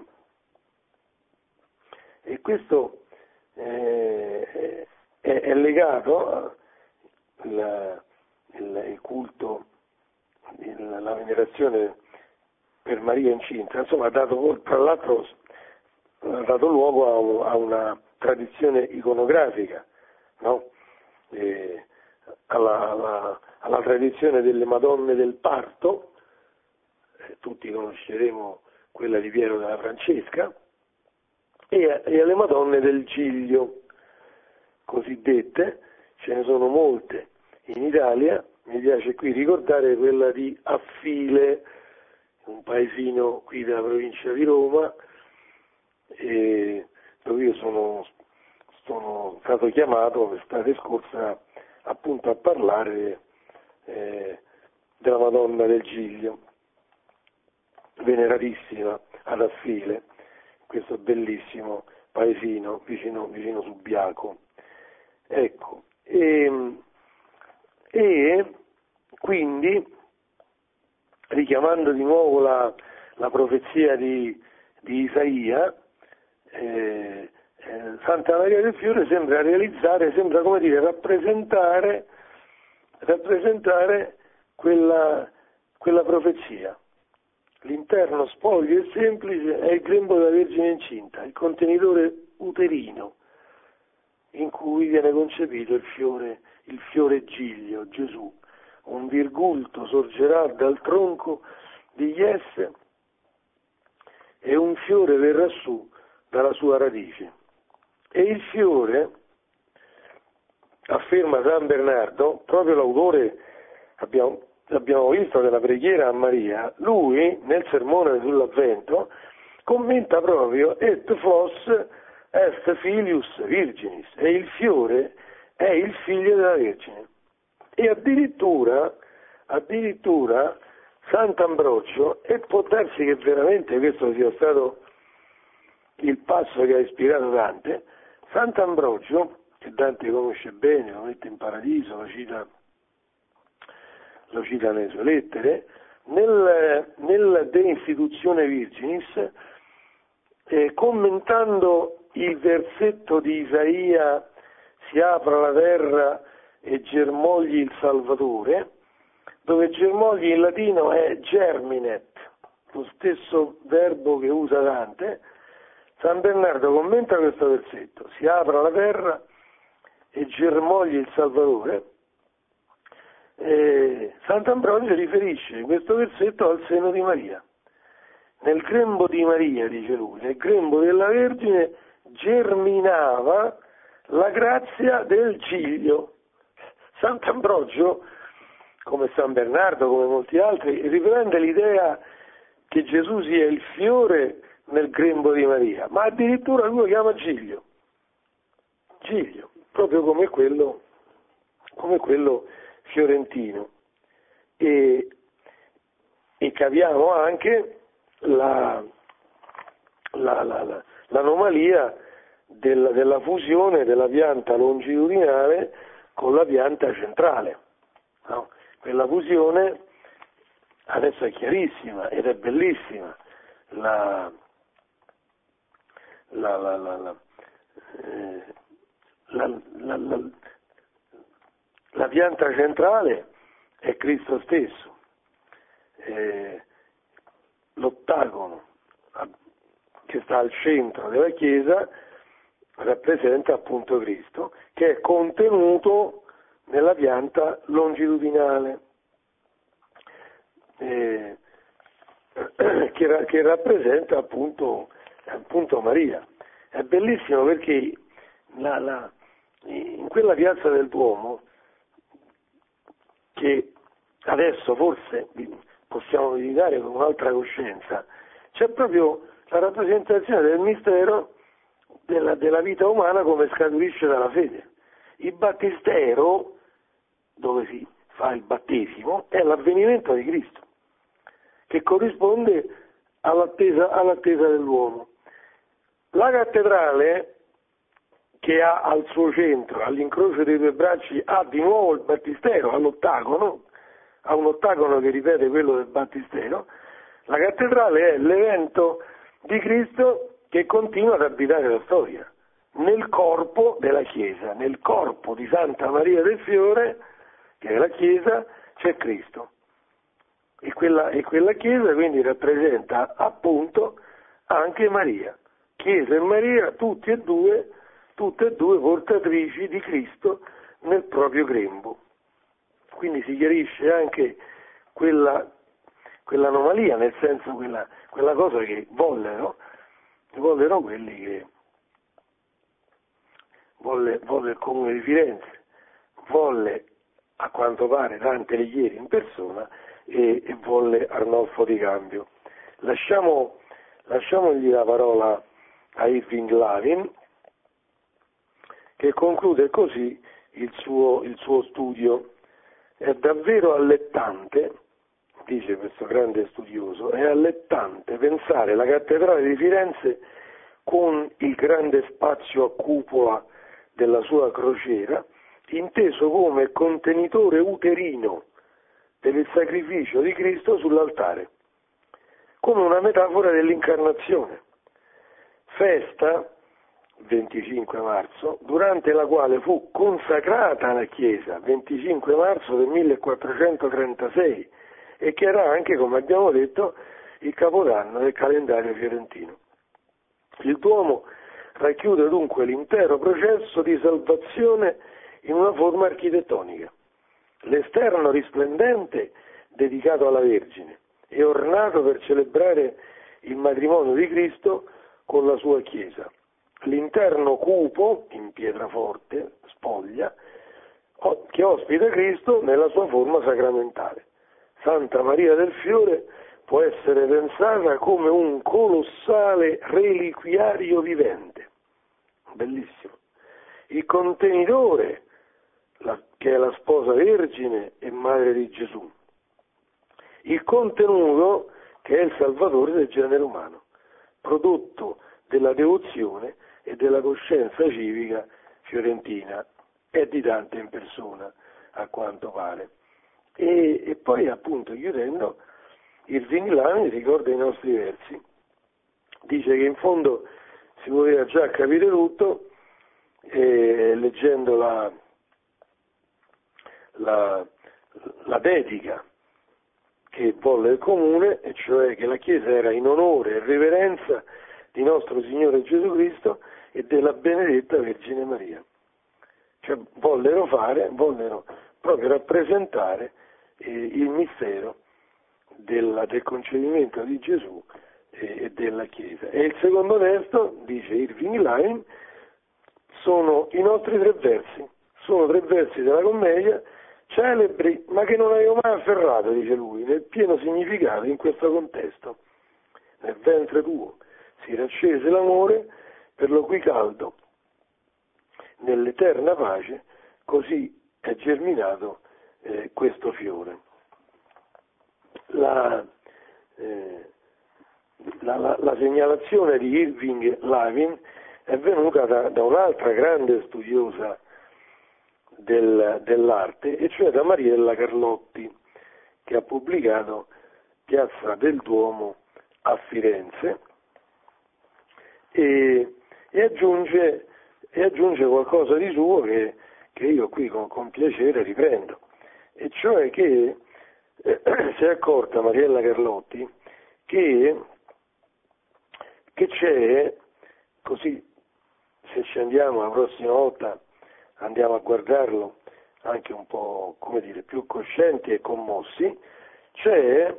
e questo eh, è, è legato al il culto, il, la venerazione per Maria incinta, insomma ha dato, tra l'altro, ha dato luogo a, a una tradizione iconografica, no? Eh, alla, alla, alla tradizione delle Madonne del Parto, eh, tutti conosceremo quella di Piero della Francesca, e, e alle Madonne del Giglio, cosiddette, ce ne sono molte in Italia. Mi piace qui ricordare quella di Affile, un paesino qui della provincia di Roma, eh, dove io sono sono stato chiamato l'estate scorsa appunto a parlare eh, della Madonna del Giglio, veneratissima ad Affile, questo bellissimo paesino vicino, vicino Subiaco. Ecco, e, e quindi, richiamando di nuovo la, la profezia di, di Isaia, eh, eh, Santa Maria del Fiore sembra realizzare, sembra come dire, rappresentare, rappresentare quella, quella profezia. L'interno spoglio e semplice è il grembo della Vergine incinta, il contenitore uterino in cui viene concepito il fiore, il fiore Giglio, Gesù. Un virgulto sorgerà dal tronco di Jesse e un fiore verrà su dalla sua radice. E il fiore, afferma San Bernardo, proprio l'autore, abbiamo, abbiamo visto, della preghiera a Maria, lui nel sermone sull'Avvento commenta proprio et flos est filius virginis, e il fiore è il figlio della Vergine. E addirittura, addirittura Sant'Ambrogio, e può darsi che veramente questo sia stato il passo che ha ispirato Dante, Sant'Ambrogio, che Dante conosce bene, lo mette in paradiso, lo cita, lo cita nelle sue lettere, nel, nel De Institutione Virginis, eh, commentando il versetto di Isaia, si apra la terra e germogli il Salvatore, dove germogli in latino è germinet, lo stesso verbo che usa Dante. San Bernardo commenta questo versetto, si apra la terra e germogli il Salvatore. E Sant'Ambrogio riferisce questo versetto al seno di Maria. Nel grembo di Maria, dice lui, nel grembo della Vergine germinava la grazia del Giglio. Sant'Ambrogio come San Bernardo, come molti altri, riprende l'idea che Gesù sia il fiore nel grembo di Maria, ma addirittura lui lo chiama Giglio, Giglio, proprio come quello, come quello fiorentino. E, e capiamo anche la, la, la, la, l'anomalia della, della fusione della pianta longitudinale con la pianta centrale, no? Quella fusione adesso è chiarissima ed è bellissima. La, la, la, la, la, eh, la, la, la, la pianta centrale è Cristo stesso, eh, l'ottagono che sta al centro della Chiesa rappresenta appunto Cristo, che è contenuto nella pianta longitudinale, eh, che, che rappresenta appunto, appunto Maria. È bellissimo perché la, la, in quella piazza del Duomo, che adesso forse possiamo visitare con un'altra coscienza, c'è proprio la rappresentazione del mistero della, della vita umana come scaturisce dalla fede. Il battistero, dove si fa il battesimo, è l'avvenimento di Cristo, che corrisponde all'attesa, all'attesa dell'uomo. La cattedrale, che ha al suo centro, all'incrocio dei due bracci, ha di nuovo il battistero, all'ottagono, ha un ottagono che ripete quello del battistero. La cattedrale è l'evento di Cristo che continua ad abitare la storia, nel corpo della Chiesa, nel corpo di Santa Maria del Fiore, che è la Chiesa, c'è Cristo. E quella, e quella Chiesa quindi rappresenta appunto anche Maria. Chiesa e Maria, tutti e due, tutte e due portatrici di Cristo nel proprio grembo. Quindi si chiarisce anche quella, quell'anomalia, nel senso quella, quella cosa che vollero, vollero quelli che volle, volle il Comune di Firenze, volle a quanto pare Dante Alighieri in persona e, e volle Arnolfo Di Cambio. Lasciamo, lasciamogli la parola a Irving Lavin, che conclude così il suo, il suo studio. È davvero allettante, dice questo grande studioso, è allettante pensare la cattedrale di Firenze con il grande spazio a cupola della sua crociera, inteso come contenitore uterino del sacrificio di Cristo sull'altare, come una metafora dell'incarnazione. Festa, venticinque marzo, durante la quale fu consacrata la Chiesa, venticinque marzo del millequattrocentotrentasei, e che era anche, come abbiamo detto, il capodanno del calendario fiorentino. Il Duomo racchiude dunque l'intero processo di salvazione in una forma architettonica. L'esterno risplendente, dedicato alla Vergine, e ornato per celebrare il matrimonio di Cristo con la sua Chiesa. L'interno cupo, in pietraforte, spoglia, che ospita Cristo nella sua forma sacramentale. Santa Maria del Fiore può essere pensata come un colossale reliquiario vivente. Bellissimo. Il contenitore, la, che è la sposa vergine e madre di Gesù. Il contenuto, che è il Salvatore del genere umano, prodotto della devozione e della coscienza civica fiorentina e di Dante in persona, a quanto pare. E, e poi appunto chiudendo, Irving Lavin ricorda i nostri versi, dice che in fondo si poteva già capire tutto eh, leggendo la, la, la dedica che volle il Comune, e cioè che la Chiesa era in onore e reverenza di nostro Signore Gesù Cristo e della benedetta Vergine Maria. Cioè vollero fare, vollero proprio rappresentare eh, il mistero della, del concepimento di Gesù eh, e della Chiesa. E il secondo testo, dice Irving Lavin, sono i nostri tre versi, sono tre versi della commedia celebri, ma che non avevo mai afferrato, dice lui, nel pieno significato in questo contesto. Nel ventre tuo si raccese l'amore per lo cui caldo, nell'eterna pace, così è germinato eh, questo fiore. La, eh, la, la, la segnalazione di Irving Lavin è venuta da, da un'altra grande studiosa del, dell'arte, e cioè da Mariella Carlotti, che ha pubblicato Piazza del Duomo a Firenze, e, e, aggiunge, e aggiunge qualcosa di suo che, che io qui con, con piacere riprendo, e cioè che eh, si è accorta Mariella Carlotti che, che c'è, così se ci andiamo la prossima volta andiamo a guardarlo anche un po', come dire, più coscienti e commossi, c'è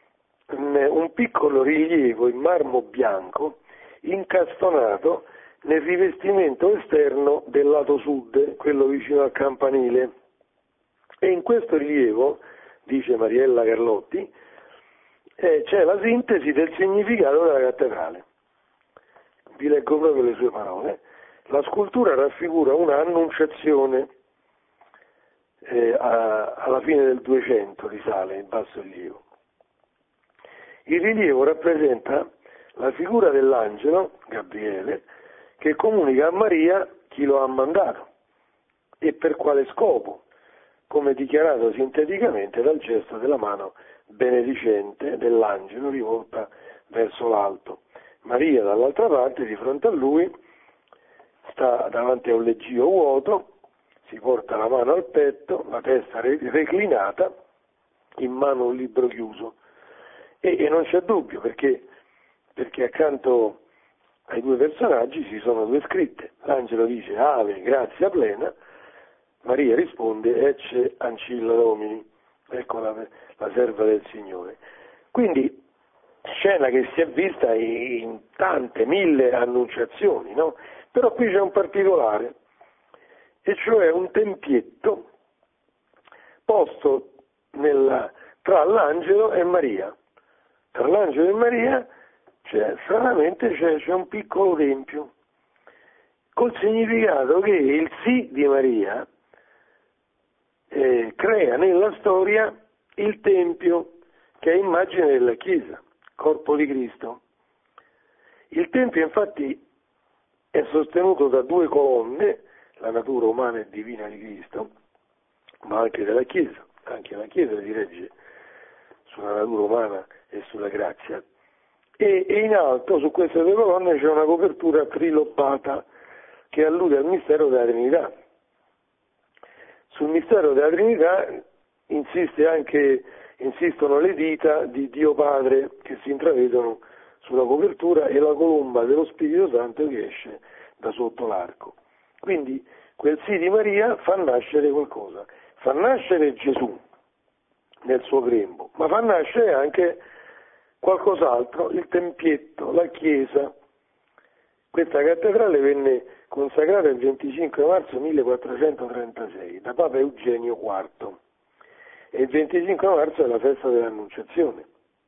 un piccolo rilievo in marmo bianco incastonato nel rivestimento esterno del lato sud, quello vicino al campanile, e in questo rilievo, dice Mariella Carlotti, eh, c'è la sintesi del significato della cattedrale. Vi leggo proprio le sue parole. La scultura raffigura una annunciazione eh, a, alla fine del duecento, risale in basso rilievo. Il rilievo rappresenta la figura dell'angelo, Gabriele, che comunica a Maria chi lo ha mandato e per quale scopo, come dichiarato sinteticamente dal gesto della mano benedicente dell'angelo rivolta verso l'alto. Maria, dall'altra parte, di fronte a lui, sta davanti a un leggio vuoto, si porta la mano al petto, la testa reclinata, in mano un libro chiuso. E, e non c'è dubbio, perché, perché accanto ai due personaggi ci sono due scritte. L'angelo dice Ave, grazia plena, Maria risponde Ecce ancilla Domini, ecco la, la serva del Signore. Quindi scena che si è vista in tante, mille annunciazioni, no? Però qui c'è un particolare, e cioè un tempietto posto nella, tra l'angelo e Maria. Tra l'angelo e Maria, cioè, stranamente c'è, c'è un piccolo tempio, col significato che il sì di Maria eh, crea nella storia il tempio, che è immagine della Chiesa, corpo di Cristo. Il tempio infatti è sostenuto da due colonne, la natura umana e divina di Cristo, ma anche della Chiesa. Anche la Chiesa si regge sulla natura umana e sulla grazia. E, e in alto su queste due colonne c'è una copertura trilobata che allude al mistero della Trinità. Sul mistero della Trinità insiste anche, insistono le dita di Dio Padre che si intravedono sulla copertura e la colomba dello Spirito Santo che esce da sotto l'arco. Quindi quel sì di Maria fa nascere qualcosa, fa nascere Gesù nel suo grembo, ma fa nascere anche qualcos'altro, il tempietto, la chiesa. Questa cattedrale venne consacrata il venticinque marzo millequattrocentotrentasei da Papa Eugenio quarto e il venticinque marzo è la festa dell'Annunciazione.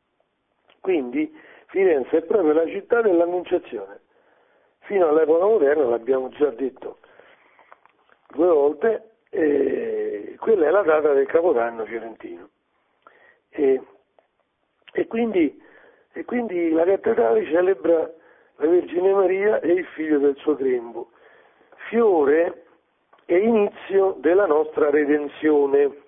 Quindi Firenze è proprio la città dell'Annunciazione. Fino all'epoca moderna, l'abbiamo già detto due volte, e quella è la data del Capodanno fiorentino. E, e, quindi, e quindi la cattedrale celebra la Vergine Maria e il figlio del suo grembo, fiore e inizio della nostra redenzione,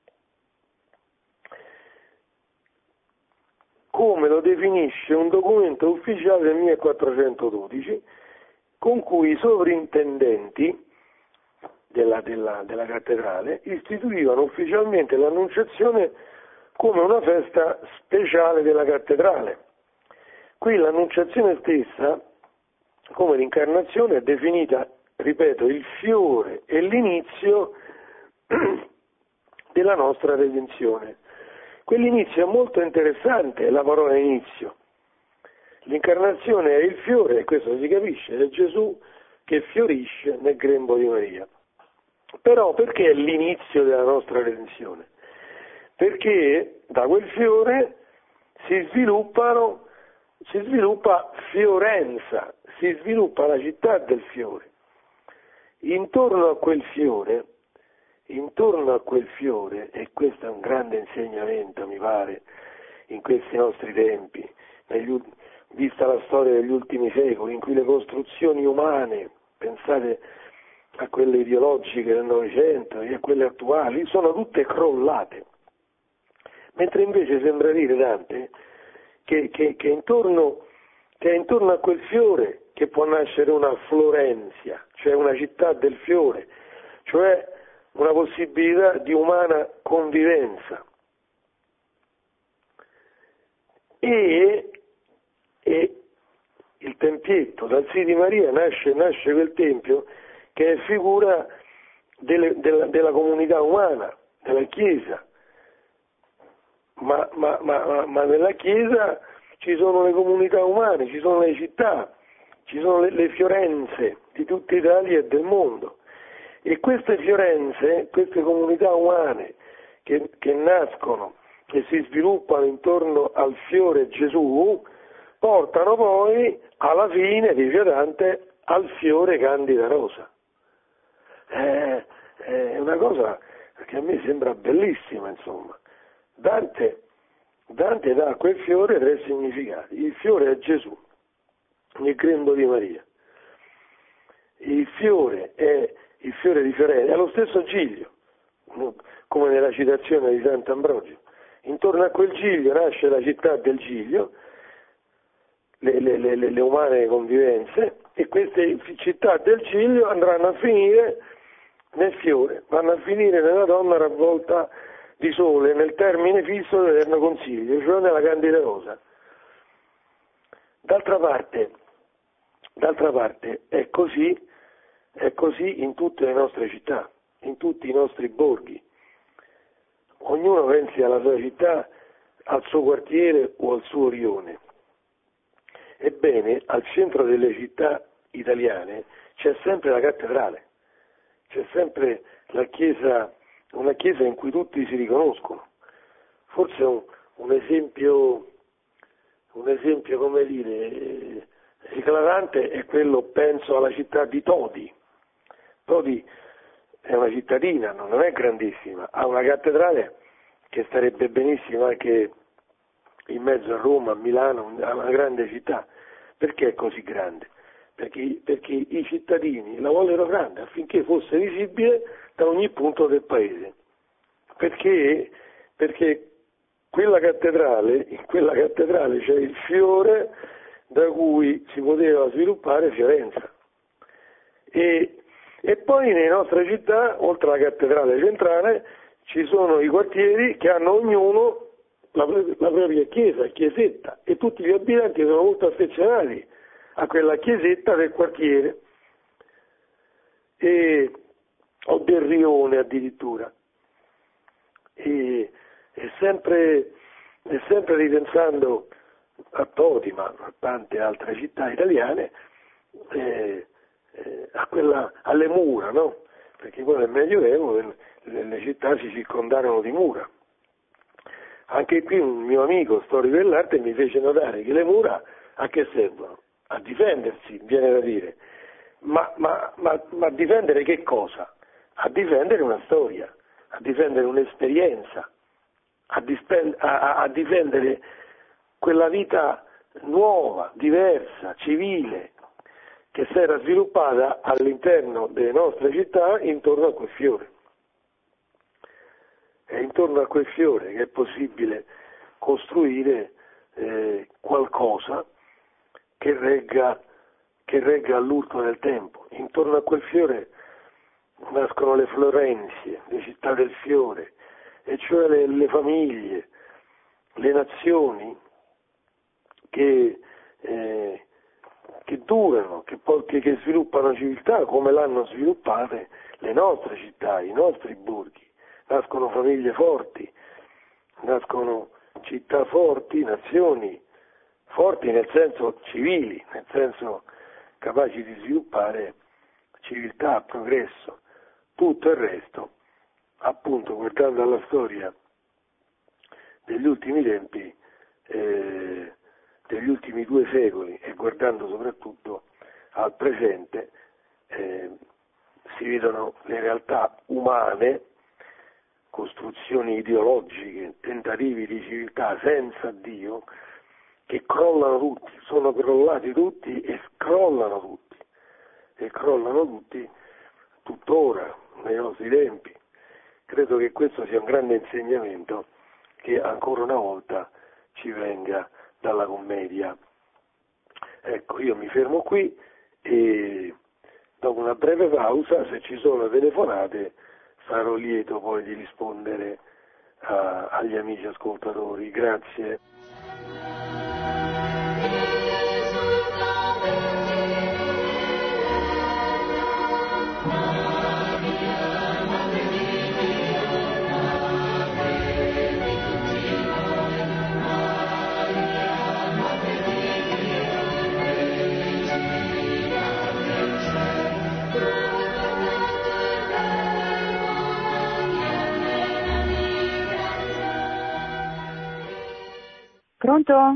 come lo definisce un documento ufficiale del millequattrocentododici, con cui i sovrintendenti della, della, della cattedrale istituivano ufficialmente l'Annunciazione come una festa speciale della cattedrale. Qui l'Annunciazione stessa, come l'incarnazione, è definita, ripeto, il fiore e l'inizio della nostra redenzione. Quell'inizio è molto interessante, la parola inizio. L'incarnazione è il fiore, e questo si capisce, è Gesù che fiorisce nel grembo di Maria. Però perché è l'inizio della nostra redenzione? Perché da quel fiore si sviluppano, si sviluppa Fiorenza, si sviluppa la città del fiore. Intorno a quel fiore, intorno a quel fiore, e questo è un grande insegnamento, mi pare, in questi nostri tempi, negli, vista la storia degli ultimi secoli, in cui le costruzioni umane, pensate a quelle ideologiche del Novecento e a quelle attuali, sono tutte crollate. Mentre invece sembra dire Dante che, che, che, intorno, che è intorno a quel fiore che può nascere una Florenzia, cioè una città del fiore, cioè una possibilità di umana convivenza. E, e il tempietto, dal sì di Maria nasce, nasce quel tempio che è figura delle, della, della comunità umana, della Chiesa. Ma, ma, ma, ma nella Chiesa ci sono le comunità umane, ci sono le città, ci sono le, le Fiorenze di tutta Italia e del mondo. E queste Fiorenze, queste comunità umane che, che nascono, che si sviluppano intorno al fiore Gesù, portano poi alla fine, dice Dante, al fiore Candida Rosa. È, è una cosa che a me sembra bellissima, insomma. Dante, Dante dà a quel fiore tre significati. Il fiore è Gesù, il grembo di Maria. Il fiore è il fiore di Firenze, è lo stesso Giglio, come nella citazione di Sant'Ambrogio. Intorno a quel Giglio nasce la città del Giglio, le, le, le, le umane convivenze, e queste città del Giglio andranno a finire nel fiore, vanno a finire nella donna ravvolta di sole, nel termine fisso dell'Eterno Consiglio, cioè nella Candida Rosa. D'altra parte, d'altra parte è così, è così in tutte le nostre città, in tutti i nostri borghi. Ognuno pensi alla sua città, al suo quartiere o al suo rione. Ebbene, al centro delle città italiane c'è sempre la cattedrale, c'è sempre la chiesa, una chiesa in cui tutti si riconoscono. Forse un, un esempio, un esempio, come dire, eclatante è quello, penso alla città di Todi. Todi è una cittadina, non è grandissima, ha una cattedrale che starebbe benissimo anche in mezzo a Roma, a Milano, a una grande città. Perché è così grande? Perché, perché i cittadini la vollero grande affinché fosse visibile da ogni punto del paese. Perché? Perché quella cattedrale, in quella cattedrale c'è il fiore da cui si poteva sviluppare Fiorenza. E, e poi nelle nostre città, oltre alla cattedrale centrale, ci sono i quartieri che hanno ognuno la, la propria chiesa, chiesetta, e tutti gli abitanti sono molto affezionati a quella chiesetta del quartiere, e, o del rione addirittura. E, e, sempre, e sempre ripensando a Todi, ma a tante altre città italiane, eh, eh, a quella, alle mura, no? Perché poi nel Medioevo le, le città si circondarono di mura. Anche qui un mio amico storico dell'arte mi fece notare che le mura a che servono? A difendersi, viene da dire. Ma, ma, ma, ma a difendere che cosa? A difendere una storia, a difendere un'esperienza, a, dispen- a, a difendere quella vita nuova, diversa, civile, che si era sviluppata all'interno delle nostre città intorno a quel fiore. È intorno a quel fiore che è possibile costruire eh, qualcosa che regga, che regga all'urto del tempo. Intorno a quel fiore nascono le Florenzie, le città del fiore, e cioè le, le famiglie, le nazioni che, eh, che durano, che, poi, che, che sviluppano civiltà come l'hanno sviluppate le nostre città, i nostri borghi. Nascono famiglie forti, nascono città forti, nazioni forti nel senso civili, nel senso capaci di sviluppare civiltà, progresso. tutto il resto, appunto guardando alla storia degli ultimi tempi, eh, degli ultimi due secoli e guardando soprattutto al presente, eh, si vedono le realtà umane, costruzioni ideologiche, tentativi di civiltà senza Dio, che crollano tutti, sono crollati tutti e crollano tutti, e crollano tutti tuttora, nei nostri tempi. Credo che questo sia un grande insegnamento che ancora una volta ci venga dalla commedia. Ecco, io mi fermo qui e dopo una breve pausa, se ci sono telefonate, sarò lieto poi di rispondere a, agli amici ascoltatori. Grazie. Pronto?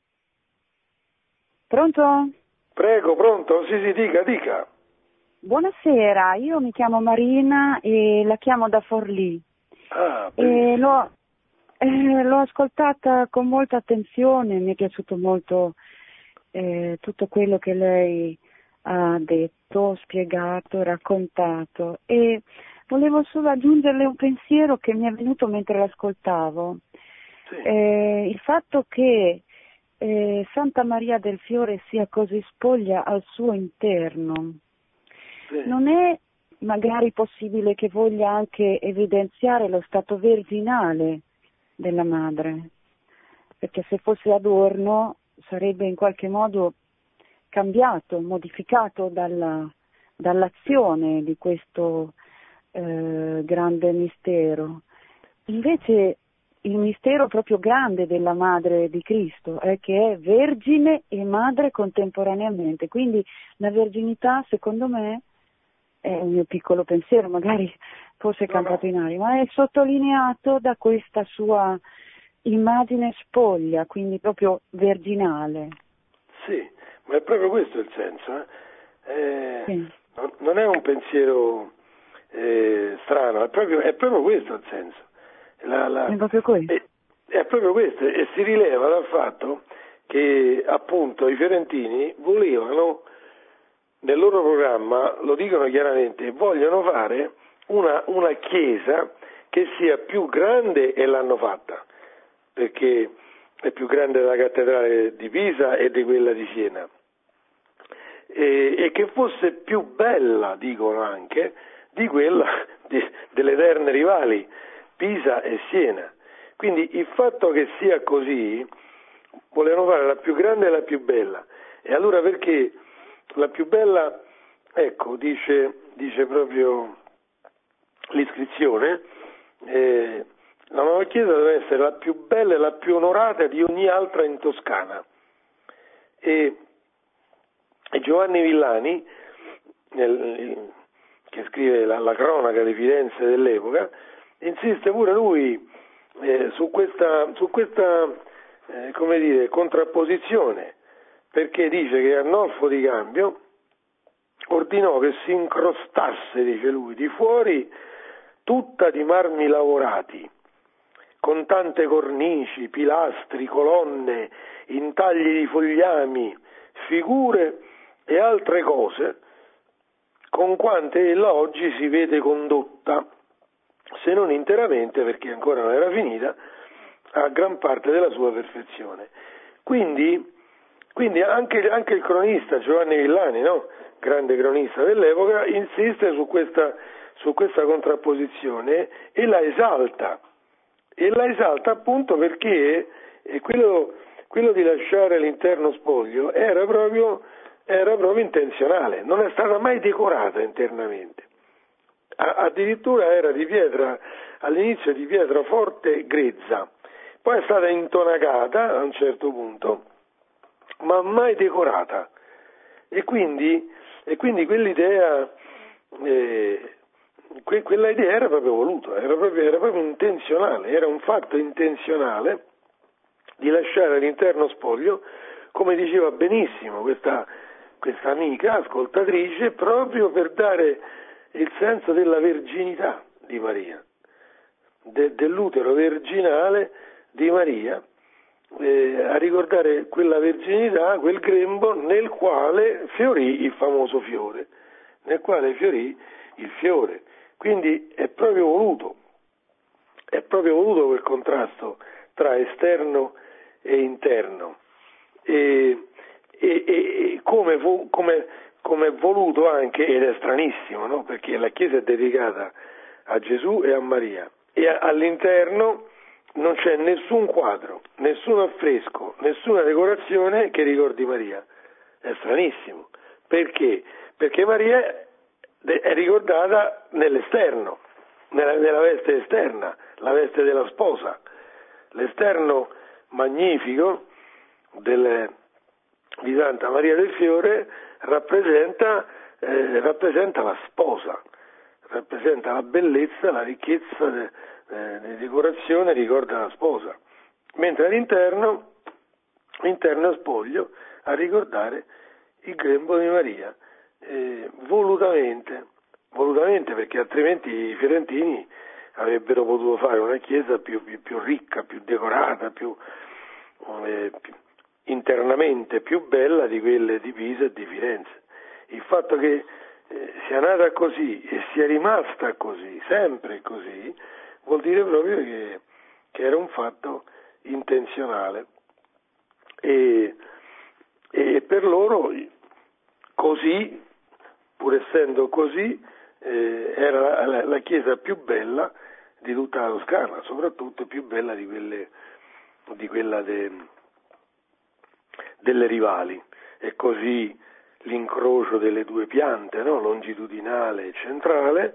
Pronto? Prego, pronto? Sì, sì, dica, dica. Buonasera, io mi chiamo Marina e la chiamo da Forlì. Ah, e l'ho, eh, l'ho ascoltata con molta attenzione, mi è piaciuto molto eh, tutto quello che lei ha detto, spiegato, raccontato e volevo solo aggiungerle un pensiero che mi è venuto mentre l'ascoltavo. Sì. Eh, il fatto che eh, Santa Maria del Fiore sia così spoglia al suo interno, Sì. non è magari possibile che voglia anche evidenziare lo stato virginale della madre? Perché se fosse adorno sarebbe in qualche modo cambiato, modificato dalla, dall'azione di questo eh, grande mistero. Invece il mistero proprio grande della Madre di Cristo è che è vergine e madre contemporaneamente, quindi la verginità secondo me è un mio piccolo pensiero, magari forse campato in aria, ma è sottolineato da questa sua immagine spoglia, quindi proprio verginale. Sì, ma è proprio questo il senso. Eh? Eh, sì. non, non è un pensiero eh, strano, è proprio, è proprio questo il senso. La, la, è proprio questo. È, è proprio questo e si rileva dal fatto che appunto i fiorentini volevano, nel loro programma, lo dicono chiaramente, vogliono fare una, una chiesa che sia più grande e l'hanno fatta, perché è più grande della cattedrale di Pisa e di quella di Siena, e, e che fosse più bella, dicono anche, di quella di, delle eterne rivali Pisa e Siena. Quindi il fatto che sia così, volevano fare la più grande e la più bella. E allora perché la più bella, ecco, dice, dice proprio l'iscrizione, eh, la nuova chiesa deve essere la più bella e la più onorata di ogni altra in Toscana. E, e Giovanni Villani, nel, che scrive la, la cronaca di Firenze dell'epoca, insiste pure lui eh, su questa, su questa eh, come dire, contrapposizione, perché dice che Arnolfo di Cambio ordinò che si incrostasse, dice lui, di fuori tutta di marmi lavorati, con tante cornici, pilastri, colonne, intagli di fogliami, figure e altre cose, con quante ella oggi si vede condotta, se non interamente, perché ancora non era finita, a gran parte della sua perfezione. Quindi, quindi anche, anche il cronista Giovanni Villani, no? Grande cronista dell'epoca, insiste su questa, su questa contrapposizione e la esalta, e la esalta appunto perché quello, quello di lasciare l'interno spoglio era proprio, era proprio intenzionale, non è stata mai decorata internamente. Addirittura era di pietra, all'inizio di pietra forte grezza, poi è stata intonacata a un certo punto, ma mai decorata. E quindi, e quindi quell'idea eh, que- quella idea era proprio voluta, era proprio, era proprio intenzionale, era un fatto intenzionale di lasciare all'interno spoglio, come diceva benissimo questa, questa amica ascoltatrice, proprio per dare il senso della verginità di Maria, de- dell'utero virginale di Maria, eh, a ricordare quella verginità, quel grembo nel quale fiorì il famoso fiore, nel quale fiorì il fiore. Quindi è proprio voluto, è proprio voluto quel contrasto tra esterno e interno. E, e, e come, fu, come, come è voluto anche, ed è stranissimo, no? Perché la Chiesa è dedicata a Gesù e a Maria, e a, all'interno non c'è nessun quadro, nessun affresco, nessuna decorazione che ricordi Maria. È stranissimo. Perché? Perché Maria è ricordata nell'esterno, nella, nella veste esterna, la veste della sposa. L'esterno magnifico del, di Santa Maria del Fiore rappresenta, eh, rappresenta la sposa, rappresenta la bellezza, la ricchezza de, eh, di decorazione, ricorda la sposa, mentre all'interno l'interno spoglio a ricordare il grembo di Maria, eh, volutamente, volutamente, perché altrimenti i fiorentini avrebbero potuto fare una chiesa più, più, più ricca, più decorata, più, eh, più internamente più bella di quelle di Pisa e di Firenze. Il fatto che eh, sia nata così e sia rimasta così, sempre così, vuol dire proprio che, che era un fatto intenzionale. E, e per loro così, pur essendo così, eh, era la, la chiesa più bella di tutta la Toscana, soprattutto più bella di quelle di quella de, delle rivali. E così l'incrocio delle due piante, no? Longitudinale e centrale,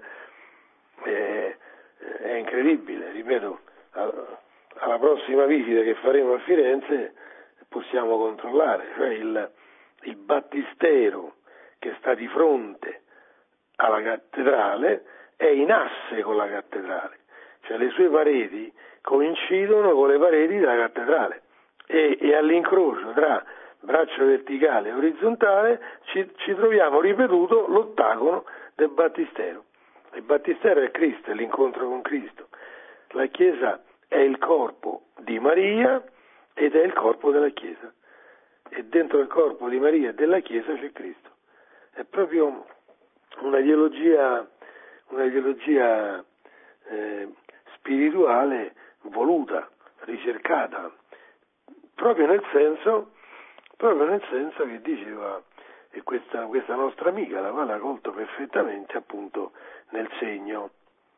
è, è incredibile, ripeto, alla prossima visita che faremo a Firenze possiamo controllare, cioè il, il battistero che sta di fronte alla cattedrale è in asse con la cattedrale, cioè le sue pareti coincidono con le pareti della cattedrale e, e all'incrocio tra braccio verticale e orizzontale ci, ci troviamo ripetuto l'ottagono del battistero. Il battistero è Cristo, è l'incontro con Cristo. La Chiesa è il corpo di Maria ed è il corpo della Chiesa, e dentro il corpo di Maria e della Chiesa c'è Cristo. È proprio una ideologia, una ideologia eh, spirituale voluta, ricercata, proprio nel senso, proprio nel senso che diceva e questa, questa nostra amica, la quale ha colto perfettamente appunto nel segno.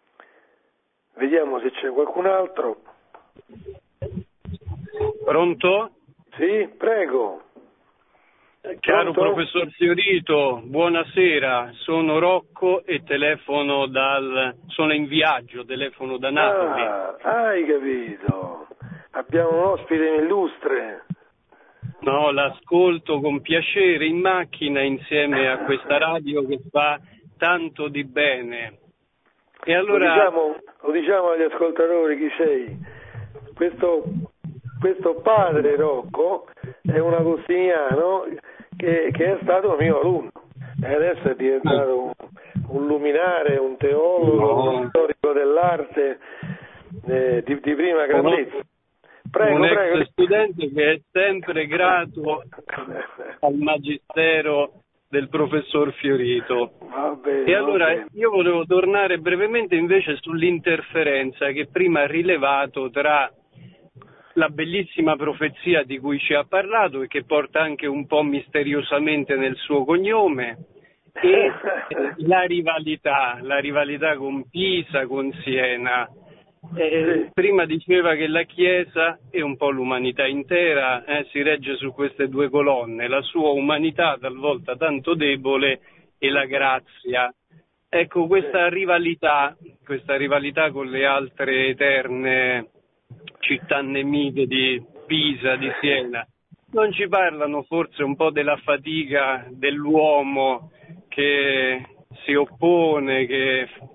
Vediamo se c'è qualcun altro. Pronto? Sì, prego. Caro Pronto? professor Fiorito, buonasera, sono Rocco e telefono dal, sono in viaggio, telefono da Napoli. Ah, hai capito. Abbiamo un ospite illustre. No, l'ascolto con piacere in macchina insieme a questa radio che fa tanto di bene. E allora... Lo diciamo, lo diciamo agli ascoltatori chi sei. Questo, questo padre Rocco è un agostiniano che, che è stato mio alunno e adesso è diventato un, un luminare, un teologo, no. un storico dell'arte eh, di, di prima grandezza. Prego, un ex prego. studente che è sempre grato al magistero del professor Fiorito. Va bene, E allora va bene. io volevo tornare brevemente invece sull'interferenza che prima ha rilevato tra la bellissima profezia di cui ci ha parlato e che porta anche un po' misteriosamente nel suo cognome e la rivalità, la rivalità con Pisa, con Siena. Eh, prima diceva che la Chiesa e un po' l'umanità intera eh, si regge su queste due colonne, la sua umanità talvolta tanto debole e la grazia. Ecco, questa rivalità, questa rivalità con le altre eterne città nemiche di Pisa, di Siena, non ci parlano forse un po' della fatica dell'uomo che si oppone, che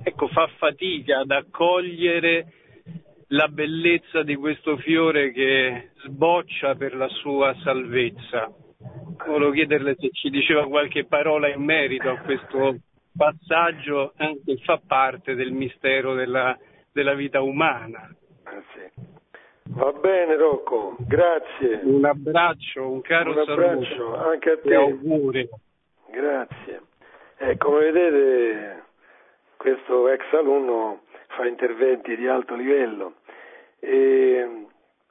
ecco, fa fatica ad accogliere la bellezza di questo fiore che sboccia per la sua salvezza. Volevo chiederle se ci diceva qualche parola in merito a questo passaggio, anche fa parte del mistero della, della vita umana. Eh sì. Va bene Rocco, grazie. Un abbraccio, un caro un abbraccio saluto anche a te. E auguri. Grazie. Eh, come vedete questo ex alunno fa interventi di alto livello e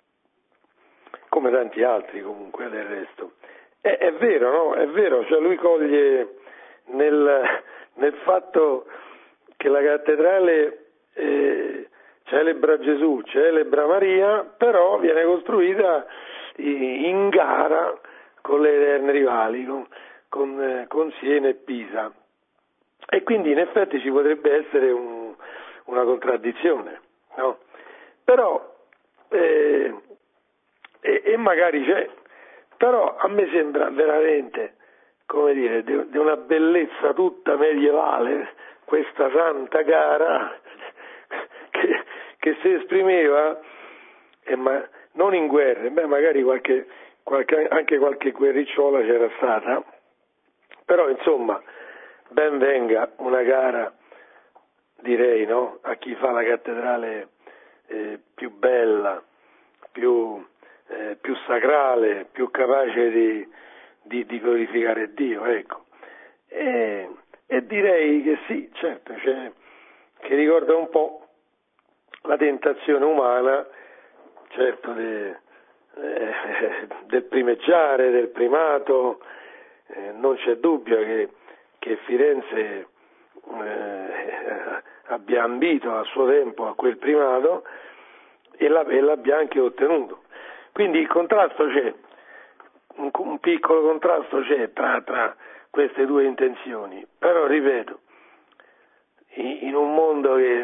come tanti altri comunque del resto. È, è vero, no? È vero, cioè lui coglie nel, nel fatto che la cattedrale eh, celebra Gesù, celebra Maria, però viene costruita in gara con le eterne rivali, con, con, con Siena e Pisa. E quindi in effetti ci potrebbe essere un, una contraddizione, no? Però, eh, e, e magari c'è, però a me sembra veramente, come dire, di, di una bellezza tutta medievale, questa santa gara che, che si esprimeva, eh, ma non in guerre, beh magari qualche, qualche, anche qualche guerricciola c'era stata, però insomma ben venga una gara, direi, no? A chi fa la cattedrale eh, più bella, più, eh, più sacrale, più capace di, di, di glorificare Dio, ecco. E, e direi che sì, certo, cioè, che ricorda un po' la tentazione umana, certo, de, eh, del primeggiare, del primato, eh, non c'è dubbio che che Firenze eh, abbia ambito a suo tempo a quel primato e, la, e l'abbia anche ottenuto. Quindi il contrasto c'è, un, un piccolo contrasto c'è tra, tra queste due intenzioni, però ripeto, in, in un mondo che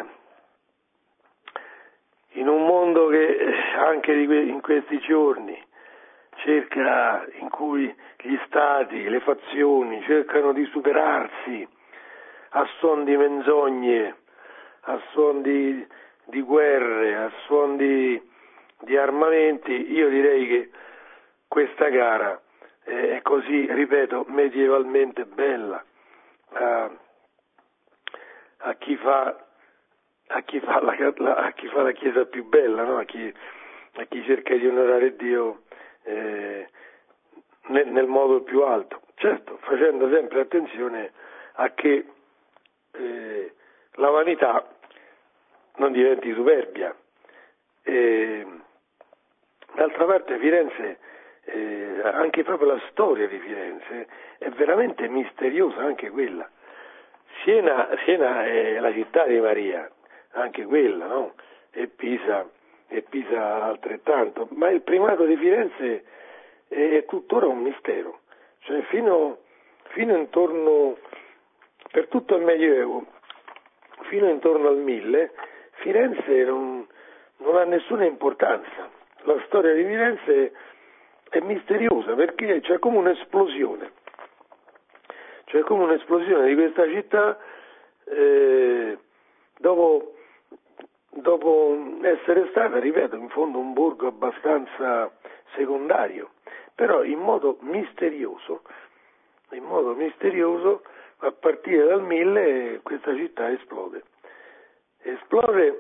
in un mondo che anche di que, in questi giorni cerca, in cui gli stati, le fazioni cercano di superarsi a suon di menzogne, a suon di, di guerre, a suon di, di armamenti, io direi che questa gara è così, ripeto, medievalmente bella a, a chi fa a chi fa la, la, a chi fa la chiesa più bella, no? a, chi, a chi cerca di onorare Dio eh, nel, nel modo più alto, certo facendo sempre attenzione a che eh, la vanità non diventi superbia. E, d'altra parte Firenze, eh, anche proprio la storia di Firenze è veramente misteriosa, anche quella. Siena, Siena è la città di Maria, anche quella, no? E Pisa, e Pisa altrettanto, ma il primato di Firenze è, è tuttora un mistero, cioè fino, fino intorno, per tutto il Medioevo, fino intorno al mille, Firenze non, non ha nessuna importanza, la storia di Firenze è misteriosa perché c'è come un'esplosione, c'è come un'esplosione di questa città eh, dopo dopo essere stata, ripeto, in fondo un borgo abbastanza secondario, però in modo misterioso, in modo misterioso, a partire dal mille questa città esplode. Esplode,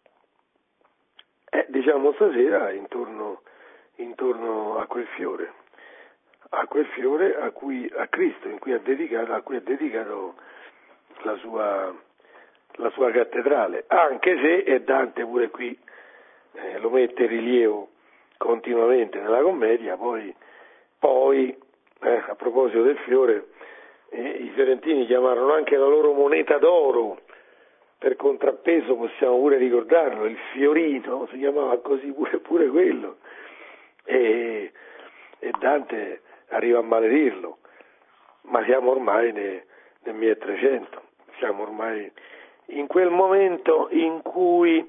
eh, diciamo stasera, intorno, intorno a quel fiore, a quel fiore a cui a Cristo, in cui ha dedicato, a cui ha dedicato la sua la sua cattedrale, anche se, e Dante pure qui eh, lo mette in rilievo continuamente nella commedia, poi, poi eh, a proposito del fiore, eh, i fiorentini chiamarono anche la loro moneta d'oro, per contrappeso possiamo pure ricordarlo, il fiorino, si chiamava così pure, pure quello, e, e Dante arriva a maledirlo, ma siamo ormai nel, nel milletrecento, siamo ormai in quel momento in cui,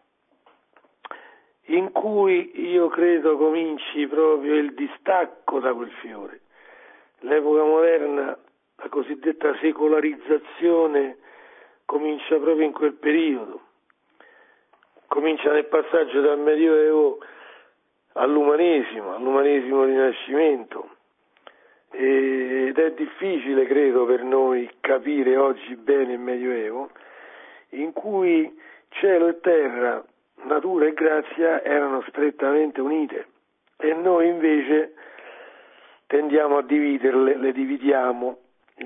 in cui io credo cominci proprio il distacco da quel fiore. L'epoca moderna, la cosiddetta secolarizzazione comincia proprio in quel periodo, comincia nel passaggio dal Medioevo all'umanesimo, all'umanesimo Rinascimento, ed è difficile, credo, per noi capire oggi bene il Medioevo, in cui cielo e terra, natura e grazia erano strettamente unite, e noi invece tendiamo a dividerle, le dividiamo,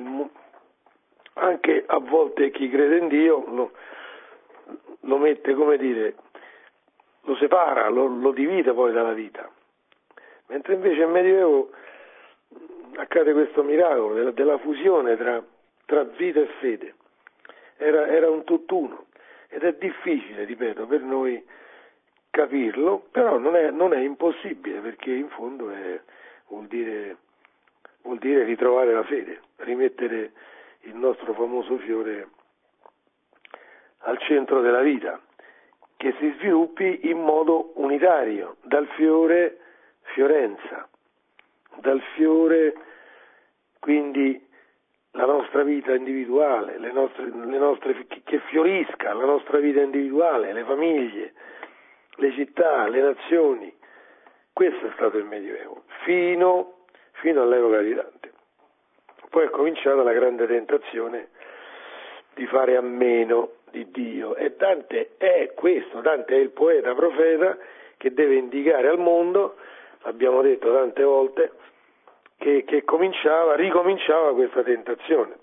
anche a volte chi crede in Dio lo, lo mette, come dire, lo separa, lo, lo divide poi dalla vita, mentre invece nel Medioevo accade questo miracolo della, della fusione tra, tra vita e fede, era, era un tutt'uno, ed è difficile, ripeto, per noi capirlo, però non è, non è impossibile, perché in fondo è, vuol dire, vuol dire ritrovare la fede, rimettere il nostro famoso fiore al centro della vita, che si sviluppi in modo unitario, dal fiore fiorenza, dal fiore quindi la nostra vita individuale, le nostre, le nostre, che fiorisca la nostra vita individuale, le famiglie, le città, le nazioni. Questo è stato il Medioevo, fino, fino all'epoca di Dante. Poi è cominciata la grande tentazione di fare a meno di Dio, e Dante è questo, Dante è il poeta profeta che deve indicare al mondo, l'abbiamo detto tante volte, che, che cominciava, ricominciava questa tentazione.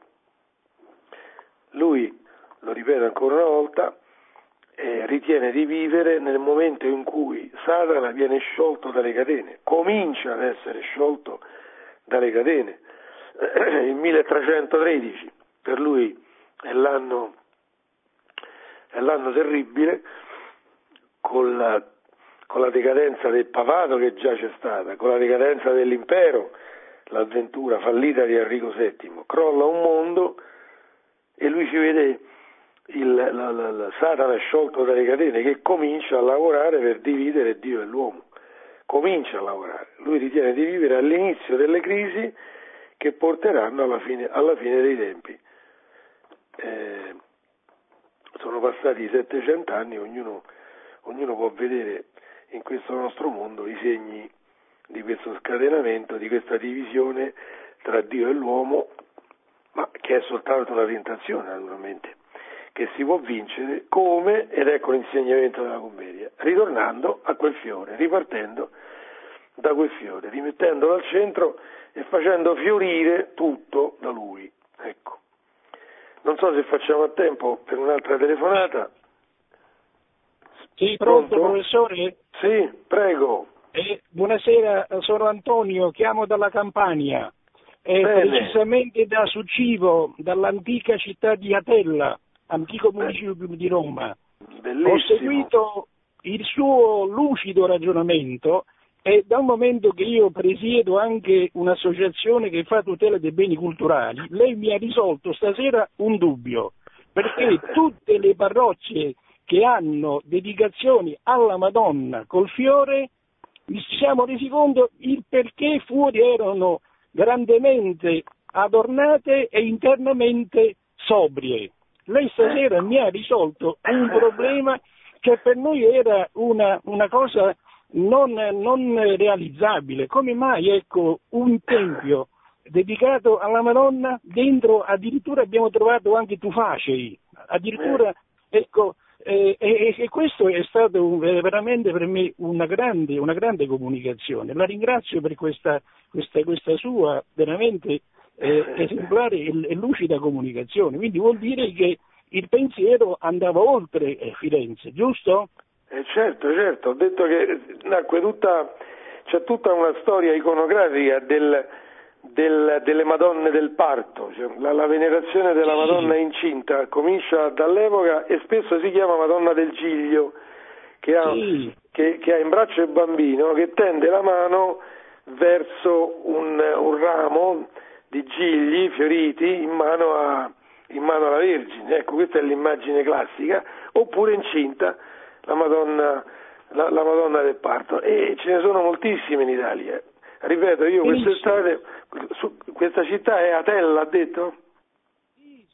Lui, lo ripeto ancora una volta, eh, ritiene di vivere nel momento in cui Satana viene sciolto dalle catene, comincia ad essere sciolto dalle catene. Il milletrecentotredici per lui è l'anno, è l'anno terribile, con la, con la decadenza del papato che già c'è stata, con la decadenza dell'impero, l'avventura fallita di Enrico settimo, crolla un mondo e lui ci vede il, la, la, la Satana sciolto dalle catene, che comincia a lavorare per dividere Dio e l'uomo, comincia a lavorare, lui ritiene di vivere all'inizio delle crisi che porteranno alla fine, alla fine dei tempi. Eh, sono passati settecento anni, ognuno, ognuno può vedere in questo nostro mondo i segni di questo scatenamento, di questa divisione tra Dio e l'uomo, ma che è soltanto una tentazione, naturalmente, che si può vincere come, ed ecco l'insegnamento della commedia, ritornando a quel fiore, ripartendo da quel fiore, rimettendolo al centro e facendo fiorire tutto da lui. Ecco. Non so se facciamo a tempo per un'altra telefonata. Sì, pronto, pronto? Professore? Sì, prego. Eh, buonasera, sono Antonio, chiamo dalla Campania, eh, precisamente da Succivo, dall'antica città di Atella, antico municipio di Roma. Bellissimo. Ho seguito il suo lucido ragionamento, e da un momento che io presiedo anche un'associazione che fa tutela dei beni culturali, lei mi ha risolto stasera un dubbio, perché tutte le parrocchie che hanno dedicazioni alla Madonna col fiore, ci siamo resi conto il perché fuori erano grandemente adornate e internamente sobrie. Lei stasera mi ha risolto un problema che per noi era una, una cosa non, non realizzabile. Come mai, ecco, un tempio dedicato alla Madonna, dentro addirittura abbiamo trovato anche tufacei, addirittura, ecco, e, e, e questo è stato un, veramente per me una grande, una grande comunicazione. La ringrazio per questa, questa, questa sua veramente eh, esemplare e, e lucida comunicazione. Quindi vuol dire che il pensiero andava oltre eh, Firenze, giusto? Eh certo, certo, ho detto che nacque tutta, c'è tutta una storia iconografica del, del, delle Madonne del parto, cioè la, la venerazione della Madonna incinta comincia dall'epoca e spesso si chiama Madonna del Giglio, che ha, sì. che, che ha in braccio il bambino che tende la mano verso un, un ramo di gigli fioriti in mano, a, in mano alla Vergine. Ecco, questa è l'immagine classica, oppure incinta la Madonna, la, la Madonna del parto, e ce ne sono moltissime in Italia. Ripeto, io quest'estate, su, questa città è Atella, ha detto? Sì,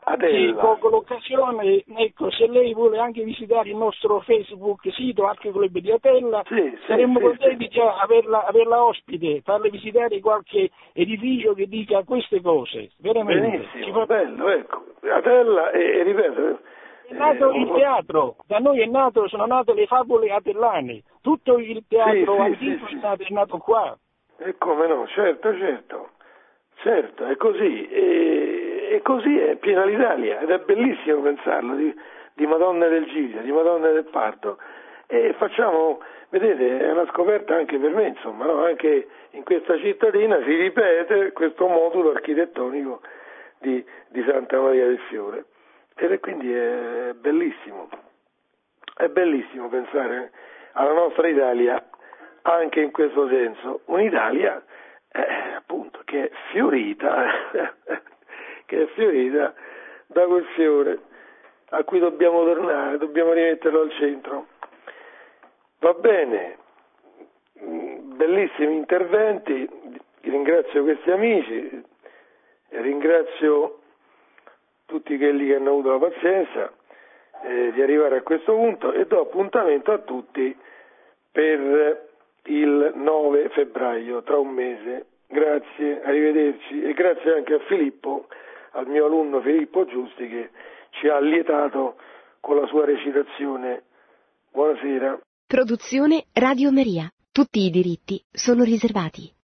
Adella. Sì, colgo l'occasione, ecco, se lei vuole anche visitare il nostro Facebook sito Arche Club di Atella, sì, saremmo sì, contenti sì. già averla, averla ospite, farle visitare qualche edificio che dica queste cose, veramente. Benissimo, Ci fa... bello, ecco. Atella, e, e ripeto... È nato eh, il teatro, da noi è nato, sono nate le favole atellane, tutto il teatro sì, antico sì, è, sì. nato, è nato qua. E come no, certo, certo, certo, è così, e, e così è piena l'Italia, ed è bellissimo pensarlo, di, di Madonna del Giglio, di Madonna del Parto, e facciamo, vedete, è una scoperta anche per me, insomma, no? Anche in questa cittadina si ripete questo modulo architettonico di, di Santa Maria del Fiore, ed è quindi è bellissimo, è bellissimo pensare alla nostra Italia anche in questo senso, un'Italia eh, appunto che è fiorita, che è fiorita da quel fiore a cui dobbiamo tornare, dobbiamo rimetterlo al centro. Va bene, bellissimi interventi, ringrazio questi amici, ringrazio tutti quelli che hanno avuto la pazienza eh, di arrivare a questo punto e do appuntamento a tutti per il nove febbraio, tra un mese. Grazie, arrivederci, e grazie anche a Filippo, al mio alunno Filippo Giusti, che ci ha allietato con la sua recitazione. Buonasera. Produzione Radio Maria. Tutti i diritti sono riservati.